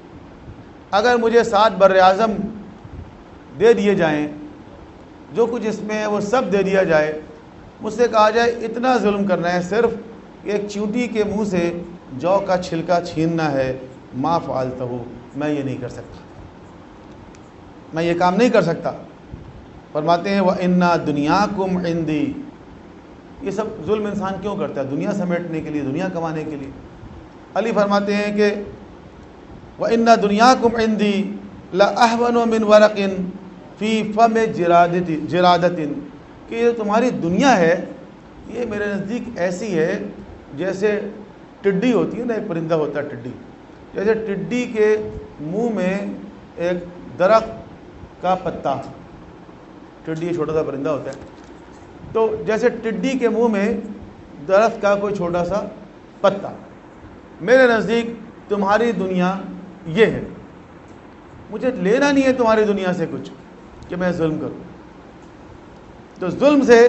[SPEAKER 1] اگر مجھے 7 بر اعظم دے دیے جائیں، جو کچھ اس میں ہے وہ سب دے دیا جائے، مجھ سے کہا جائے اتنا ظلم کرنا ہے، صرف ایک چونٹی کے منہ سے جو کا چھلکا چھیننا ہے، ما فعلتہ، میں یہ نہیں کر سکتا، میں یہ کام نہیں کر سکتا۔ فرماتے ہیں وَإِنَّا دُنْيَاكُمْ عِنْدِي، یہ سب ظلم انسان کیوں کرتا ہے؟ دنیا سمیٹنے کے لیے، دنیا کمانے کے لیے۔ علی فرماتے ہیں کہ وَإِنَّا دُنْيَاكُمْ عِنْدِي لَأَهْوَنُ مِنْ وَرَقٍ فِي فَمِ جِرَادَةٍ، کہ یہ تمہاری دنیا ہے یہ میرے نزدیک ایسی ہے جیسے ٹڈی ہوتی ہے نا، ایک پرندہ ہوتا ہے ٹڈی، جیسے ٹڈی کے منہ میں ایک درخت کا پتا، ٹڈی چھوٹا سا پرندہ ہوتا ہے، تو جیسے ٹڈی کے منہ میں درخت کا کوئی چھوٹا سا پتا، میرے نزدیک تمہاری دنیا یہ ہے، مجھے لینا نہیں ہے تمہاری دنیا سے کچھ کہ میں ظلم کروں۔ تو ظلم سے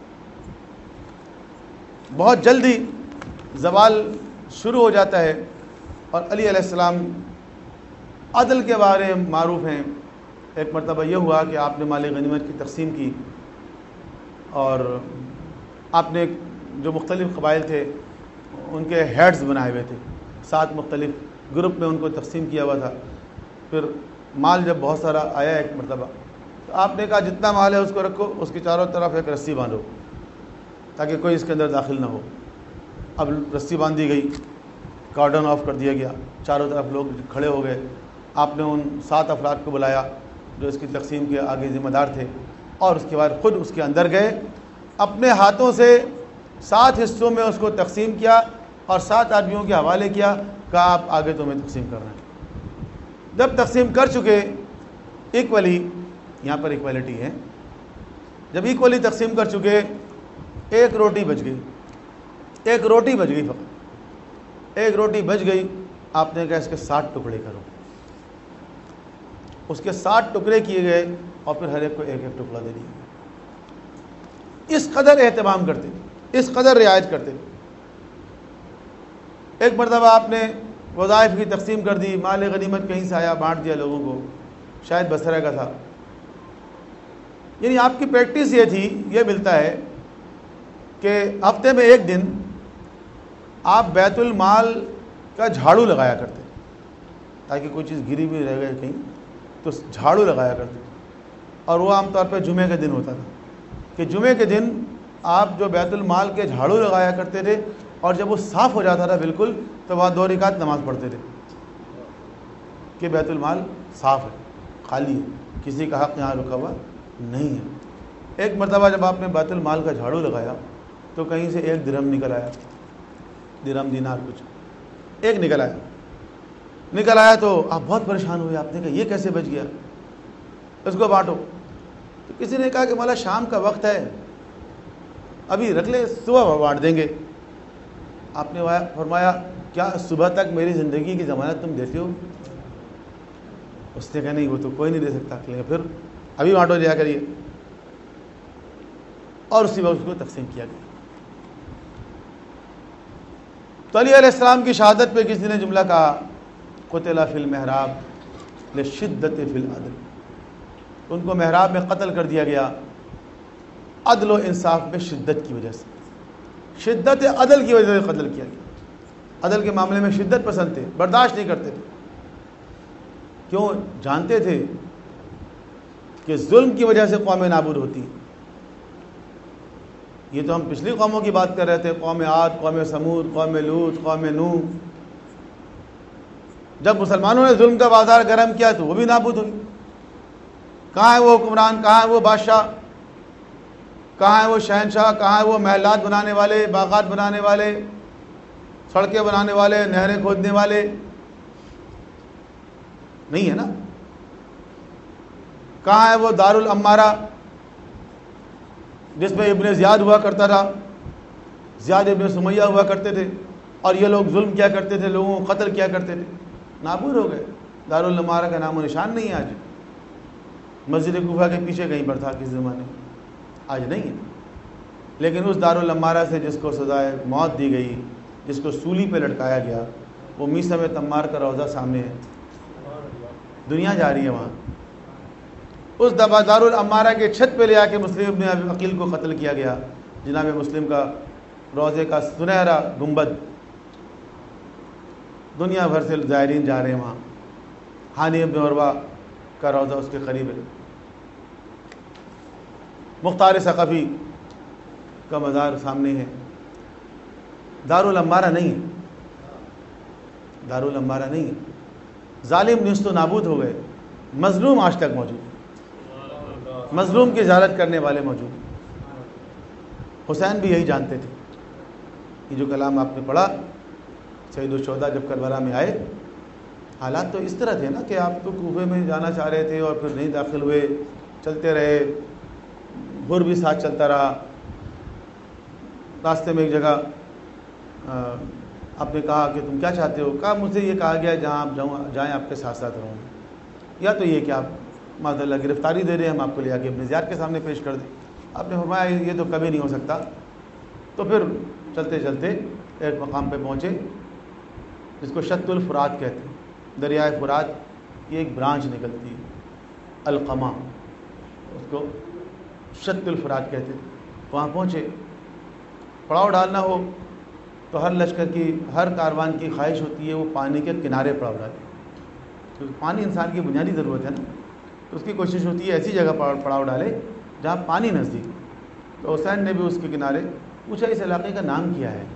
[SPEAKER 1] بہت جلدی زوال شروع ہو جاتا ہے، اور علی علیہ السلام عدل کے بارے میں معروف ہیں۔ ایک مرتبہ یہ ہوا کہ آپ نے مال غنیمت کی تقسیم کی، اور آپ نے جو مختلف قبائل تھے ان کے ہیڈز بنائے ہوئے تھے، 7 مختلف گروپ میں ان کو تقسیم کیا ہوا تھا۔ پھر مال جب بہت سارا آیا ایک مرتبہ، تو آپ نے کہا جتنا مال ہے اس کو رکھو، اس کی چاروں طرف ایک رسی باندھو تاکہ کوئی اس کے اندر داخل نہ ہو۔ اب رسی باندھی گئی، کارڈن آف کر دیا گیا، چاروں طرف لوگ کھڑے ہو گئے۔ آپ نے ان 7 افراد کو بلایا جو اس کی تقسیم کے آگے ذمہ دار تھے، اور اس کے بعد خود اس کے اندر گئے، اپنے ہاتھوں سے 7 حصوں میں اس کو تقسیم کیا اور 7 آدمیوں کے حوالے کیا، کہا آپ آگے تمہیں تقسیم کرنا ہے۔ جب تقسیم کر چکے ایکولی، یہاں پر ایکوالٹی ہے، جب ایکولی تقسیم کر چکے، ایک روٹی بچ گئی، ایک روٹی بچ گئی، فقط ایک روٹی بچ گئی۔ آپ نے کہا اس کے 7 ٹکڑے کرو، اس کے 7 ٹکڑے کیے گئے اور پھر ہر ایک کو ایک ایک ٹکڑا دے دیا گیا۔ اس قدر اہتمام کرتے، اس قدر رعایت کرتے۔ ایک مرتبہ آپ نے وظائف کی تقسیم کر دی، مال غنیمت کہیں سے آیا، بانٹ دیا لوگوں کو، شاید بصرہ کا تھا، یعنی آپ کی پریکٹس یہ تھی، یہ ملتا ہے کہ ہفتے میں ایک دن آپ بیت المال کا جھاڑو لگایا کرتے، تاکہ کوئی چیز گری بھی رہ گئے کہیں تو جھاڑو لگایا کرتے۔ اور وہ عام طور پہ جمعے کے دن ہوتا تھا کہ جمعے کے دن آپ جو بیت المال کے جھاڑو لگایا کرتے تھے اور جب وہ صاف ہو جاتا تھا بالکل تو وہاں 2 رکعت نماز پڑھتے تھے کہ بیت المال صاف ہے، خالی ہے، کسی کا حق یہاں رکا ہوا نہیں ہے۔ ایک مرتبہ جب آپ نے بیت المال کا جھاڑو لگایا تو کہیں سے 1 درہم نکل آیا، درہم دینار کچھ ایک نکل آیا تو آپ بہت پریشان ہوئے، آپ نے کہا یہ کیسے بچ گیا، اس کو بانٹو۔ تو کسی نے کہا کہ مولا شام کا وقت ہے، ابھی رکھ لے، صبح بانٹ دیں گے۔ آپ نے فرمایا کیا صبح تک میری زندگی کی ضمانت تم دیتے ہو؟ اس نے کہا نہیں، وہ تو کوئی نہیں دے سکتا، کہ پھر ابھی بانٹو جا کریے، اور اسی وقت اس کو تقسیم کیا گیا۔ تو علی علیہ السلام کی شہادت پہ کسی نے جملہ کہا قتل فی المحراب لشدت فی العدل، ان کو محراب میں قتل کر دیا گیا عدل و انصاف میں شدت کی وجہ سے، شدت عدل کی وجہ سے قتل کیا گیا۔ عدل کے معاملے میں شدت پسند تھے، برداشت نہیں کرتے تھے، کیوں؟ جانتے تھے کہ ظلم کی وجہ سے قومیں نابود ہوتی ہیں۔ یہ تو ہم پچھلی قوموں کی بات کر رہے تھے، قوم عاد، قوم سمود، قوم لوط، قوم نوح۔ جب مسلمانوں نے ظلم کا بازار گرم کیا تو وہ بھی نابود ہوئی۔ کہاں ہے وہ حکمران، کہاں ہے وہ بادشاہ، کہاں ہے وہ شہنشاہ، کہاں ہے وہ محلات بنانے والے، باغات بنانے والے، سڑکیں بنانے والے، نہریں کھودنے والے؟ نہیں ہے نا۔ کہاں ہے وہ دارالعمارہ جس میں ابن زیاد ہوا کرتا تھا، زیاد ابن سمیہ ہوا کرتے تھے، اور یہ لوگ ظلم کیا کرتے تھے، لوگوں کو قتل کیا کرتے تھے؟ نابود ہو گئے، دارالعمارہ کا نام و نشان نہیں ہے آج۔ مسجد کوفہ کے پیچھے کہیں پر تھا کس زمانے میں، آج نہیں ہے۔ لیکن اس دارالعمارہ سے جس کو سزائے موت دی گئی، جس کو سولی پہ لٹکایا گیا، وہ میثم تمار کا روضہ سامنے ہے، دنیا جا رہی ہے وہاں۔ اس دارالعمارہ کے چھت پہ لے آ کے مسلم ابن عقیل کو قتل کیا گیا۔ جناب مسلم کا روضے کا سنہرا گنبد، دنیا بھر سے زائرین جا رہے ہیں وہاں۔ ہانی ابن عروہ کا روضہ اس کے قریب ہے۔ مختار ثقفی کا مزار سامنے ہے۔ دارالعمارہ نہیں ہے، دارالعمارہ نہیں ہے۔ ظالم نیست و نابود ہو گئے، مظلوم آج تک موجود، مظلوم کی اجالت کرنے والے موجود۔ حسین بھی یہی جانتے تھے۔ یہ جو کلام آپ نے پڑھا، سید الشہداء جب کربلا میں آئے، حالات تو اس طرح تھے نا کہ آپ تو کوفے میں جانا چاہ رہے تھے اور پھر نہیں داخل ہوئے، چلتے رہے، بر بھی ساتھ چلتا رہا۔ راستے میں ایک جگہ آپ نے کہا کہ تم کیا چاہتے ہو؟ کہا مجھے یہ کہا گیا جہاں آپ جائیں آپ کے ساتھ ساتھ رہوں، یا تو یہ کہ آپ معاذ اللہ گرفتاری دے رہے ہیں، ہم آپ کو لے آ کے ابن زیاد کے سامنے پیش کر دیں۔ آپ نے فرمایا یہ تو کبھی نہیں ہو سکتا۔ تو پھر چلتے چلتے ایک مقام پہ پہنچے جس کو شط الفرات کہتے ہیں، دریائے فرات کی ایک برانچ نکلتی ہے، القما، اس کو شط الفرات کہتے ہیں۔ وہاں پہنچے، پڑاؤ ڈالنا ہو تو ہر لشکر کی، ہر کاروان کی خواہش ہوتی ہے وہ پانی کے کنارے پڑاؤ ڈالے، کیونکہ پانی انسان کی بنیادی ضرورت ہے نا، تو اس کی کوشش ہوتی ہے ایسی جگہ پڑاؤ ڈالے جہاں پانی نزدیک۔ تو حسین نے بھی اس کے کنارے پوچھا اس علاقے کا نام کیا ہے،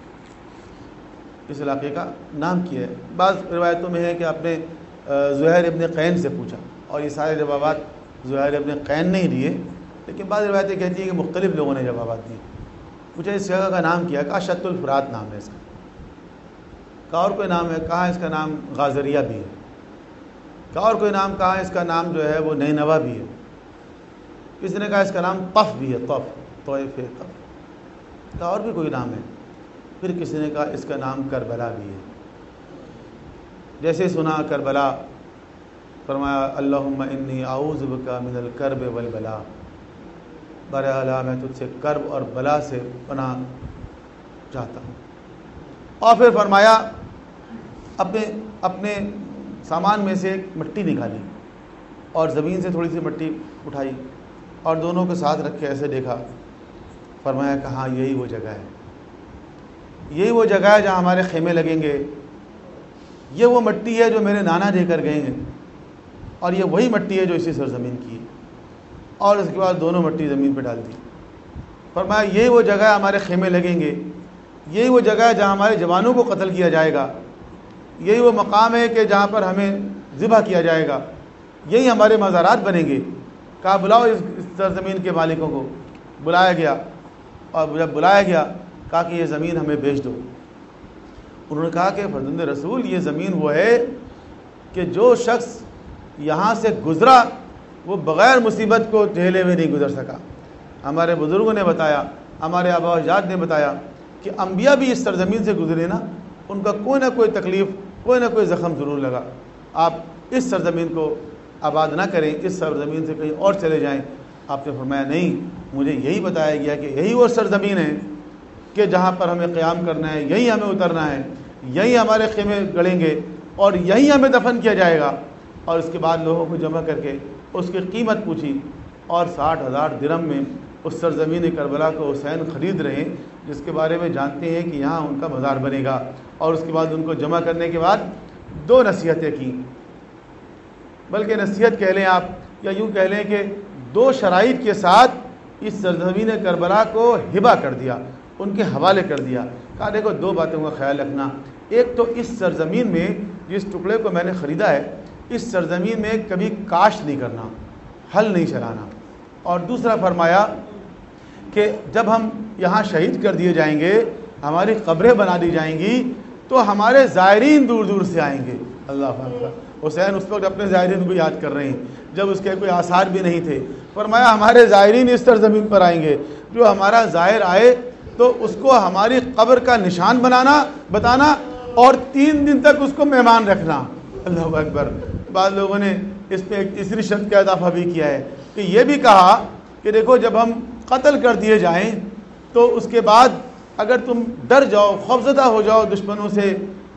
[SPEAKER 1] اس علاقے کا نام کیا ہے۔ بعض روایتوں میں ہے کہ آپ نے زہیر ابن قین سے پوچھا، اور یہ سارے جوابات زہیر ابن قین نہیں دیے، لیکن بعض روایتیں کہتی ہیں کہ مختلف لوگوں نے جوابات دیے۔ پوچھا اس جگہ کا نام کیا؟ کہا شط الفرات نام ہے اس کا۔ کہا اور کوئی نام ہے؟ کہا اس کا نام غازریہ بھی ہے۔ کہا اور کوئی نام؟ کہا اس کا نام جو ہے وہ نینوا بھی ہے۔ کسی نے کہا اس کا نام طف بھی ہے، طف، طائف ہے، طف۔ کہا اور بھی کوئی نام ہے؟ پھر کسی نے کہا اس کا نام کربلا بھی ہے۔ جیسے سنا کربلا، فرمایا اللہم انی اعوذ بک من الکرب والبلا، بہرحال میں تجھ سے کرب اور بلا سے پناہ چاہتا ہوں۔ اور پھر فرمایا اپنے سامان میں سے ایک مٹی نکالی اور زمین سے تھوڑی سی مٹی اٹھائی اور دونوں کے ساتھ رکھ کے ایسے دیکھا، فرمایا کہ ہاں یہی وہ جگہ ہے، یہی وہ جگہ ہے جہاں ہمارے خیمے لگیں گے، یہ وہ مٹی ہے جو میرے نانا دے کر گئے ہیں، اور یہ وہی مٹی ہے جو اسی سرزمین کی ہے۔ اور اس کے بعد دونوں مٹی زمین پہ ڈال دی. فرمایا یہی وہ جگہ ہے ہمارے خیمے لگیں گے, یہی وہ جگہ ہے جہاں ہمارے جوانوں کو قتل کیا جائے گا, یہی وہ مقام ہے کہ جہاں پر ہمیں ذبح کیا جائے گا, یہی ہمارے مزارات بنیں گے. کہا بلاؤ اس سرزمین کے مالکوں کو. بلایا گیا, اور جب بلایا گیا کہا کہ یہ زمین ہمیں بیچ دو. انہوں نے کہا کہ فرزند رسول یہ زمین وہ ہے کہ جو شخص یہاں سے گزرا وہ بغیر مصیبت کو جھیلے ہوئے نہیں گزر سکا. ہمارے بزرگوں نے بتایا, ہمارے آبا و اجداد نے بتایا کہ انبیاء بھی اس سرزمین سے گزرے نا, ان کا کوئی نہ کوئی تکلیف, کوئی نہ کوئی زخم ضرور لگا. آپ اس سرزمین کو آباد نہ کریں, اس سرزمین سے کہیں اور چلے جائیں. آپ نے فرمایا نہیں, مجھے یہی بتایا گیا کہ یہی وہ سرزمین ہے کہ جہاں پر ہمیں قیام کرنا ہے, یہی ہمیں اترنا ہے, یہی ہمارے خیمے گڑیں گے اور یہی ہمیں دفن کیا جائے گا. اور اس کے بعد لوگوں کو جمع کر کے اس کی قیمت پوچھی, اور 60,000 درہم میں اس سرزمین کربلا کو حسین خرید رہے ہیں, جس کے بارے میں جانتے ہیں کہ یہاں ان کا مزار بنے گا. اور اس کے بعد ان کو جمع کرنے کے بعد 2 نصیحتیں کی, بلکہ نصیحت کہہ لیں آپ, یا یوں کہہ لیں کہ 2 شرائط کے ساتھ اس سرزمین کربلا کو ہبہ کر دیا, ان کے حوالے کر دیا. کہا دیکھو 2 باتوں کا خیال رکھنا, ایک تو اس سرزمین میں جس ٹکڑے کو میں نے خریدا ہے اس سرزمین میں کبھی کاشت نہیں کرنا, ہل نہیں چلانا. اور دوسرا فرمایا کہ جب ہم یہاں شہید کر دیے جائیں گے, ہماری قبریں بنا دی جائیں گی, تو ہمارے زائرین دور دور سے آئیں گے. اللہ اکبر. حسین اس وقت اپنے زائرین کو یاد کر رہے ہیں جب اس کے کوئی آثار بھی نہیں تھے. فرمایا ہمارے زائرین اس سرزمین پر آئیں گے, جو ہمارا زائر آئے تو اس کو ہماری قبر کا نشان بتانا اور 3 دن تک اس کو مہمان رکھنا. اللہ اکبر. بعض لوگوں نے اس پہ ایک تیسری شرط کا اضافہ بھی کیا ہے کہ یہ بھی کہا کہ دیکھو جب ہم قتل کر دیے جائیں تو اس کے بعد اگر تم ڈر جاؤ, خوفزدہ ہو جاؤ دشمنوں سے,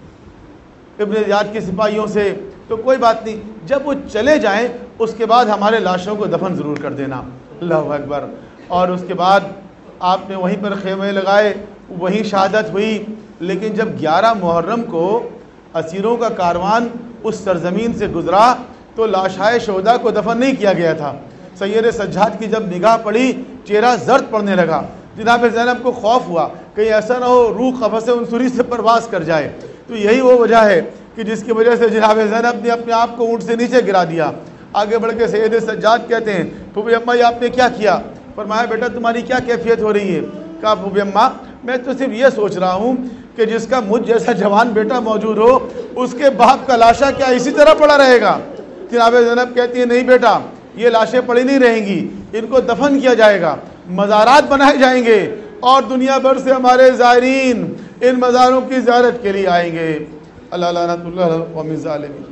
[SPEAKER 1] ابن زیاد کے سپاہیوں سے, تو کوئی بات نہیں, جب وہ چلے جائیں اس کے بعد ہمارے لاشوں کو دفن ضرور کر دینا. اللہ اکبر. اور اس کے بعد آپ نے وہیں پر خیمے لگائے, وہیں شہادت ہوئی. لیکن جب 11 محرم کو اسیروں کا کاروان اس سرزمین سے گزرا تو لاشائے شہداء کو دفن نہیں کیا گیا تھا. سید سجاد کی جب نگاہ پڑی چہرہ زرد پڑنے لگا. جناب زینب کو خوف ہوا کہیں ایسا نہ ہو روح قفس عنصری سے پرواز کر جائے. تو یہی وہ وجہ ہے کہ جس کی وجہ سے جناب زینب نے اپنے آپ کو اونٹ سے نیچے گرا دیا. آگے بڑھ کے سید سجاد کہتے ہیں پھوپھی اماں یہ آپ نے کیا کیا؟ فرمایا بیٹا تمہاری کیا کیفیت ہو رہی ہے؟ کہا پھوپھی اماں میں تو صرف یہ سوچ رہا ہوں کہ جس کا مجھ جیسا جوان بیٹا موجود ہو اس کے باپ کا لاشا کیا اسی طرح پڑا رہے گا؟ جناب زینب کہتی ہے نہیں بیٹا, یہ لاشیں پڑی نہیں رہیں گی, ان کو دفن کیا جائے گا, مزارات بنائے جائیں گے, اور دنیا بھر سے ہمارے زائرین ان مزاروں کی زیارت کے لیے آئیں گے. اللہ لعنت اللہ علی القوم الظالمین.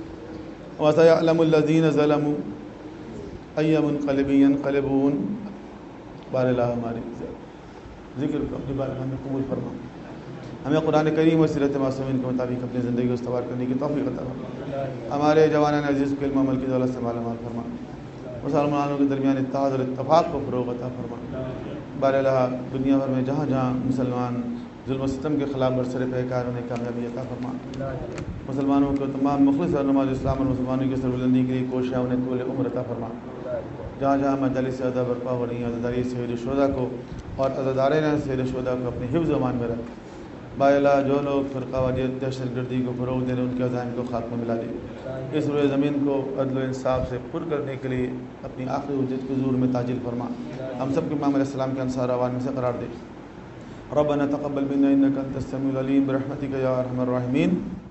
[SPEAKER 1] وسيعلم الذين ظلموا أي منقلب ينقلبون. بار اللہ ہماری ذکر کو اپنی بارگاہ ہمیں قبول فرما, ہمیں قرآن کریم و سیرت معصومین کے مطابق اپنی زندگی کو استوار کرنے کی توفیق عطا فرما. ہمارے جوانان عزیز کو علم عمل کی دولت سے مالا مال فرما. مسلمانوں کے درمیان اتحاد اور اتفاق کو فروغ عطا فرما. بار اللہ دنیا بھر میں جہاں جہاں مسلمان ظلم و ستم کے خلاف برسر پیکار انہیں کامیابی عطا فرما. مسلمانوں کو تمام مخلص رہنما اسلام اور مسلمانوں کی سربلندی کے لیے کوششیں انہیں طول عمر عطا فرما. جہاں جہاں مجالس سے ادب برپا ہو رہی ہیں عزاداری سید الشہداء کو اور عزادارین سید الشہداء کو اپنے حفظ و امان میں رکھ. بار اللہ جو لوگ فرقہ واریت دہشت گردی کو فروغ دے رہے ان کے عزائم کو خاتمہ ملا دے. اس روئے زمین کو عدل و انصاف سے پر کرنے کے لیے اپنی آخری حجت کے حضور میں تاجل فرما. ہم سب کے امام علیہ السلام کے انصار عوان میں سے قرار دے. ربنا تقبل منا انك انت السميع العليم برحمتك يا ارحم الراحمين.